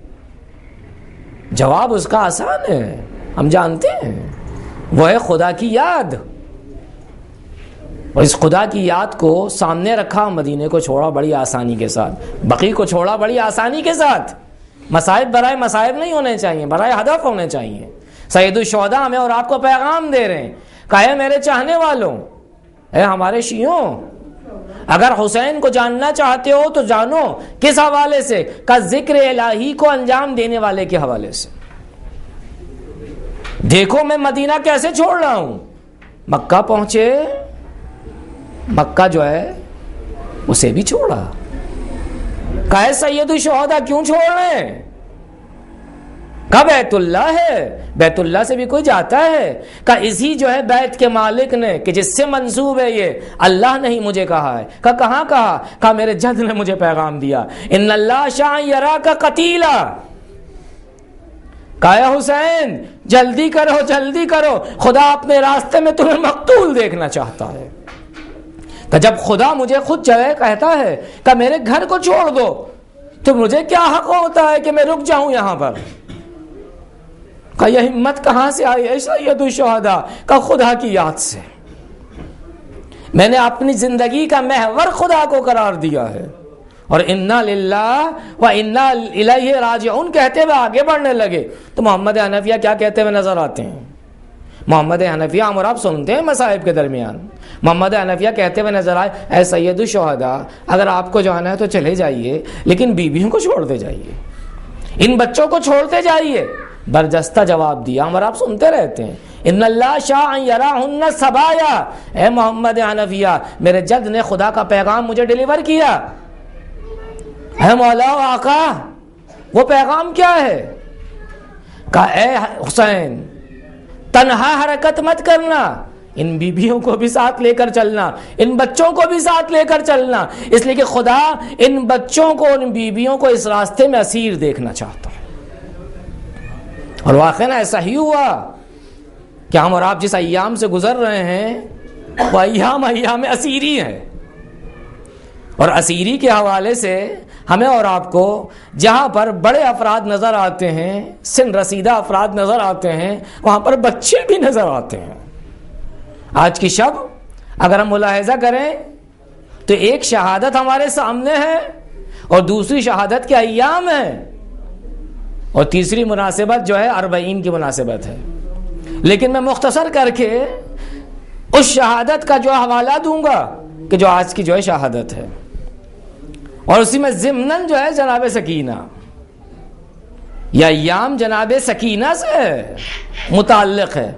جواب اس کا آسان ہے، ہم جانتے ہیں، وہ ہے خدا کی یاد۔ اور اس خدا کی یاد کو سامنے رکھا، مدینے کو چھوڑا بڑی آسانی کے ساتھ، بقیع کو چھوڑا بڑی آسانی کے ساتھ۔ مصائب برائے مصائب نہیں ہونے چاہیے، برائے ہدف ہونے چاہیے۔ سید الشہداء ہمیں اور آپ کو پیغام دے رہے ہیں کہ اے میرے چاہنے والوں، اے ہمارے شیعوں، اگر حسین کو جاننا چاہتے ہو تو جانو کس حوالے سے؟ کہ ذکر الہی کو انجام دینے والے کے حوالے سے۔ دیکھو میں مدینہ کیسے چھوڑ رہا ہوں۔ مکہ پہنچے، مکہ جو ہے اسے بھی چھوڑا۔ کہ سید الشہداء کیوں چھوڑ رہے ہیں؟ کہ بیت اللہ ہے، بیت اللہ سے بھی کوئی جاتا ہے؟ کہ اسی جو ہے بیت کے مالک نے، کہ جس سے منسوب ہے یہ، اللہ نے ہی مجھے کہا ہے۔ کہ کہاں کہا؟ کہ میرے جد نے مجھے پیغام دیا، ان اللہ شاء یراک قتیلا۔ کہ اے حسین جلدی کرو جلدی کرو، خدا اپنے راستے میں تمہیں مقتول دیکھنا چاہتا ہے۔ کہ جب خدا مجھے خود جو ہے کہتا ہے کہ میرے گھر کو چھوڑ دو، تو مجھے کیا حق ہوتا ہے کہ میں رک جاؤں یہاں پر؟ کہ یہ ہمت کہاں سے آئی ہے سید الشہداء؟ کہ خدا کی یاد سے۔ میں نے اپنی زندگی کا محور خدا کو قرار دیا ہے، اور انا للہ و انا الیہ راجعون کہتے ہوئے آگے بڑھنے لگے۔ تو محمد حنفیہ کیا کہتے ہوئے نظر آتے ہیں؟ محمد حنفیہ ہم اور آپ سنتے ہیں مصائب کے درمیان، محمد حنفیہ کہتے ہوئے نظر آئے اے سید الشہداء، اگر آپ کو جانا ہے تو چلے جائیے، لیکن بیویوں کو چھوڑتے جائیے، ان بچوں کو چھوڑتے جائیے۔ برجستہ جواب دیا، ہم اور آپ سنتے رہتے ہیں، ان اللہ شاء یراہن سبایا۔ اے محمد حنفیہ، میرے جد نے خدا کا پیغام مجھے ڈیلیور کیا۔ اے مولا و آقا، وہ پیغام کیا ہے؟ کہ اے حسین تنہا حرکت مت کرنا، ان بیویوں کو بھی ساتھ لے کر چلنا، ان بچوں کو بھی ساتھ لے کر چلنا، اس لیے کہ خدا ان بچوں کو، ان بیویوں کو اس راستے میں اسیر دیکھنا چاہتا ہے۔ اور واقعاً ایسا ہی ہوا کہ ہم اور آپ جس ایام سے گزر رہے ہیں وہ ایام ایام اسیری ہیں، اور اسیری کے حوالے سے ہمیں اور آپ کو جہاں پر بڑے افراد نظر آتے ہیں، سن رسیدہ افراد نظر آتے ہیں، وہاں پر بچے بھی نظر آتے ہیں۔ آج کی شب اگر ہم ملاحظہ کریں تو ایک شہادت ہمارے سامنے ہے، اور دوسری شہادت کے ایام ہیں، اور تیسری مناسبت جو ہے اربعین کی مناسبت ہے۔ لیکن میں مختصر کر کے اس شہادت کا جو حوالہ دوں گا کہ جو آج کی جو ہے شہادت ہے، اور اسی میں ضمناً جو ہے جناب سکینہ یا ایام جناب سکینہ سے متعلق ہے۔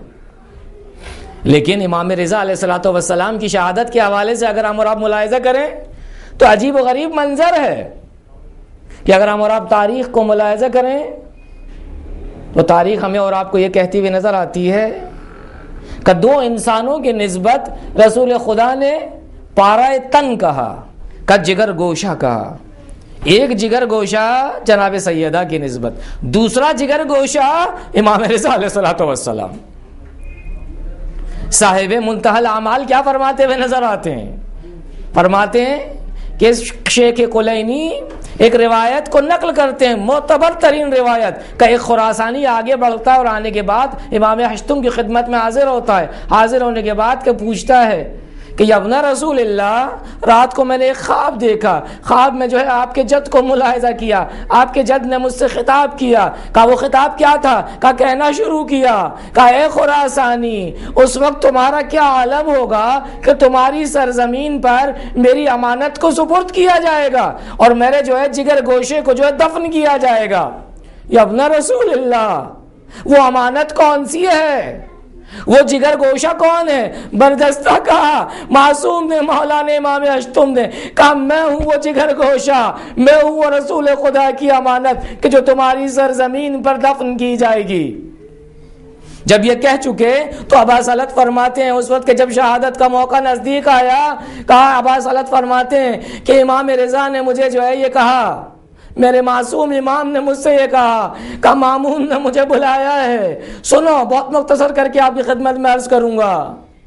لیکن امام رضا علیہ الصلوۃ والسلام کی شہادت کے حوالے سے اگر ہم اور آپ ملاحظہ کریں تو عجیب و غریب منظر ہے کہ اگر ہم اور آپ تاریخ کو ملاحظہ کریں تو تاریخ ہمیں اور آپ کو یہ کہتی ہوئی نظر آتی ہے کہ دو انسانوں کی نسبت رسول خدا نے پارہ تن کہا، کا جگر گوشہ کہا. ایک جگر گوشہ جناب سیدہ کی نسبت، دوسرا جگر گوشہ امام رضا علیہ الصلوۃ والسلام. صاحب منتہی الاعمال کیا فرماتے ہوئے نظر آتے ہیں؟ فرماتے ہیں کہ شیخ کلینی ایک روایت کو نقل کرتے ہیں، معتبر ترین روایت کہ ایک خراسانی آگے بڑھتا ہے اور آنے کے بعد امام ہشتم کی خدمت میں حاضر ہوتا ہے. حاضر ہونے کے بعد کہ پوچھتا ہے کہ یا ابن رسول اللہ، رات کو میں نے ایک خواب دیکھا، خواب میں جو ہے آپ کے جد کو ملاحظہ کیا، آپ کے جد نے مجھ سے خطاب کیا. کہا وہ خطاب کیا تھا؟ کہا کہنا شروع کیا، کہا اے خراسانی، اس وقت تمہارا کیا عالم ہوگا کہ تمہاری سرزمین پر میری امانت کو سپرد کیا جائے گا اور میرے جو ہے جگر گوشے کو جو ہے دفن کیا جائے گا. یا ابن رسول اللہ، وہ امانت کون سی ہے؟ وہ جگر گوشہ کون ہے؟ بردستہ کہا معصوم نے، مولانا امام اشتم نے کہا میں ہوں وہ جگر گوشہ، میں ہوں وہ رسول خدا کی امانت کہ جو تمہاری سرزمین پر دفن کی جائے گی. جب یہ کہہ چکے تو ابا سلط فرماتے ہیں اس وقت کہ جب شہادت کا موقع نزدیک آیا، کہا ابا سلط فرماتے ہیں کہ امام رضا نے مجھے جو ہے یہ کہا، میرے معصوم امام نے مجھ سے یہ کہا کہ مامون نے مجھے بلایا ہے. سنو، بہت مختصر کر کے آپ کی خدمت میں عرض کروں گا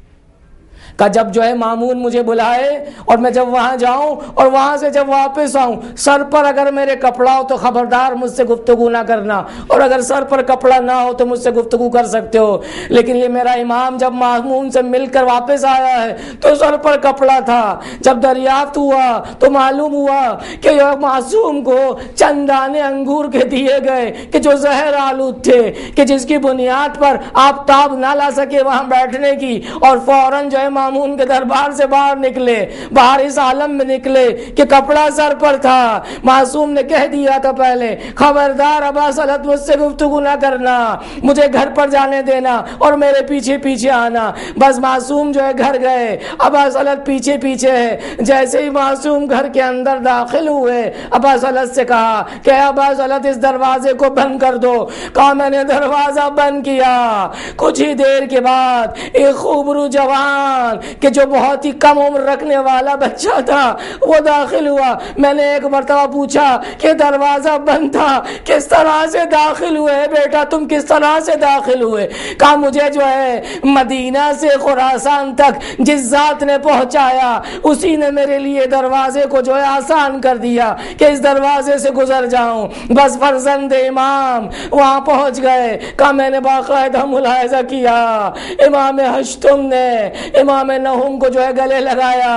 کہ جب جو ہے مامون مجھے بلائے اور میں جب وہاں جاؤں اور وہاں سے جب واپس آؤں، سر پر اگر میرے کپڑا ہو تو خبردار مجھ سے گفتگو نہ کرنا، اور اگر سر پر کپڑا نہ ہو تو مجھ سے گفتگو کر سکتے ہو. لیکن یہ میرا امام جب مامون سے مل کر واپس آیا ہے تو سر پر کپڑا تھا. جب دریافت ہوا تو معلوم ہوا کہ یہ معصوم کو چند دانے انگور کے دیے گئے کہ جو زہر آلود تھے، کہ جس کی بنیاد پر آپ تاب نہ لا سکے وہاں بیٹھنے کی، اور فوراً جو ہے مامون کے دربار سے باہر نکلے، باہر اس عالم میں نکلے کہ کپڑا سر پر تھا. معصوم نے کہہ دیا تھا پہلے، خبردار ابا سلط مجھ سے گفتگو نہ کرنا، مجھے گھر پر جانے دینا اور میرے پیچھے پیچھے آنا. بس معصوم جو ہے گھر گئے، ابا سلط پیچھے پیچھے ہے. جیسے ہی معصوم گھر کے اندر داخل ہوئے، ابا سلط سے کہا کہ ابا سلط اس دروازے کو بند کر دو. کہا میں نے دروازہ بند کیا. کچھ ہی دیر کے بعد ایک خوبرو جوان کہ جو بہت ہی کم عمر رکھنے والا بچہ تھا وہ داخل ہوا. میں نے ایک مرتبہ پوچھا کہ دروازہ بند تھا، کس طرح سے داخل ہوئے بیٹا، تم کس طرح سے داخل ہوئے؟ کہا مجھے جو ہے مدینہ سے خراسان تک جس ذات نے پہنچایا اسی نے میرے لیے دروازے کو جو ہے آسان کر دیا کہ اس دروازے سے گزر جاؤں. بس فرزند امام وہاں پہنچ گئے. کہا میں نے باقاعدہ ملاحظہ کیا، امام ہشتم نے امام نہوم کو جو ہے گلے لگایا،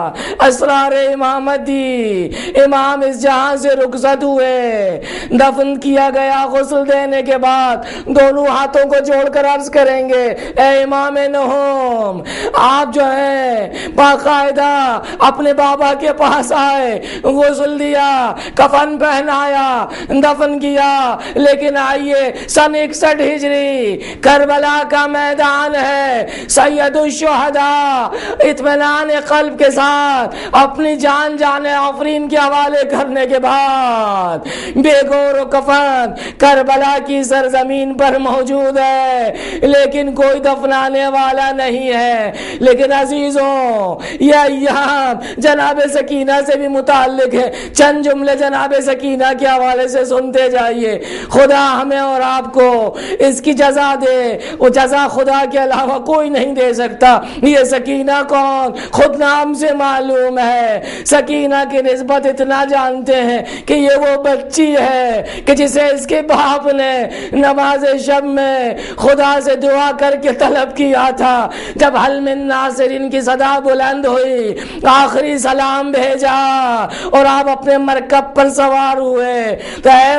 اسرار امامت دی. امام اس جہاں سے رخصت ہوئے، دفن کیا گیا. غسل دینے کے بعد دونوں ہاتھوں کو جوڑ کر عرض کریں گے اے امام نہوم، آپ جو ہے باقاعدہ اپنے بابا کے پاس آئے، غسل دیا، کفن پہنایا، دفن کیا. لیکن آئیے سن اکسٹھ ہجری کربلا کا میدان ہے، سید الشہداء اطمینان قلب کے ساتھ اپنی جان جان آفرین کے حوالے کرنے کے بعد بے گور و کفن کربلا کی سرزمین پر موجود ہے، لیکن کوئی دفنانے والا نہیں ہے. لیکن عزیزوں، یہ ایام جناب سکینہ سے بھی متعلق ہے. چند جملے جناب سکینہ کے حوالے سے سنتے جائیے. خدا ہمیں اور آپ کو اس کی جزا دے، وہ جزا خدا کے علاوہ کوئی نہیں دے سکتا. یہ سکینہ کون؟ خود نام سے معلوم ہے. سکینہ کی نسبت اتنا جانتے ہیں کہ یہ وہ بچی ہے کہ جسے اس کے باپ نے نماز شب میں خدا سے دعا کر کے طلب کیا تھا. جب حل من ناصرین کی صدا بلند ہوئی، آخری سلام بھیجا اور آپ اپنے مرکب پر سوار ہوئے تو اے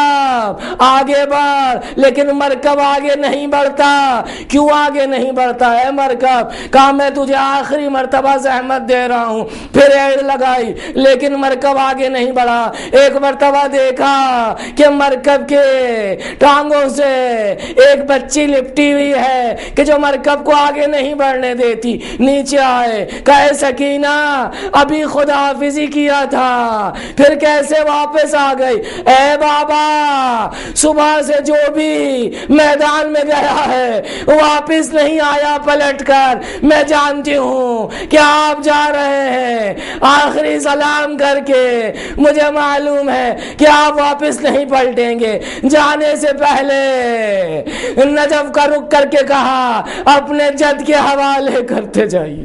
مرکب آگے بڑھ. لیکن مرکب آگے نہیں بڑھتا. کیوں آگے نہیں بڑھتا ہے مرکب؟ کہا اب میں تجھے آخری مرتبہ زحمت دے رہا ہوں. پھر ایڑ لگائی لیکن مرکب آگے نہیں بڑھا. ایک مرتبہ دیکھا کہ مرکب کے ٹانگوں سے ایک بچی لپٹی ہوئی ہے کہ جو مرکب کو آگے نہیں بڑھنے دیتی. نیچے آئے, کہے سکینہ ابھی خدا حافظی کیا تھا پھر کیسے واپس آ گئی؟ اے بابا صبح سے جو بھی میدان میں گیا ہے واپس نہیں آیا پلٹ کر. میں جانتی ہوں کہ آپ جا رہے ہیں آخری سلام کر کے, مجھے معلوم ہے کہ آپ واپس نہیں پلٹیں گے. جانے سے پہلے نجف کا رخ کر کے کہا اپنے جد کے حوالے کرتے جائیے.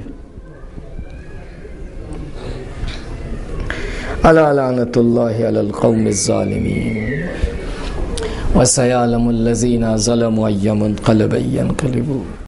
الا لعنت اللہ علی القوم الظالمین وسيعلم الذين ظلموا أي منقلب ينقلبون.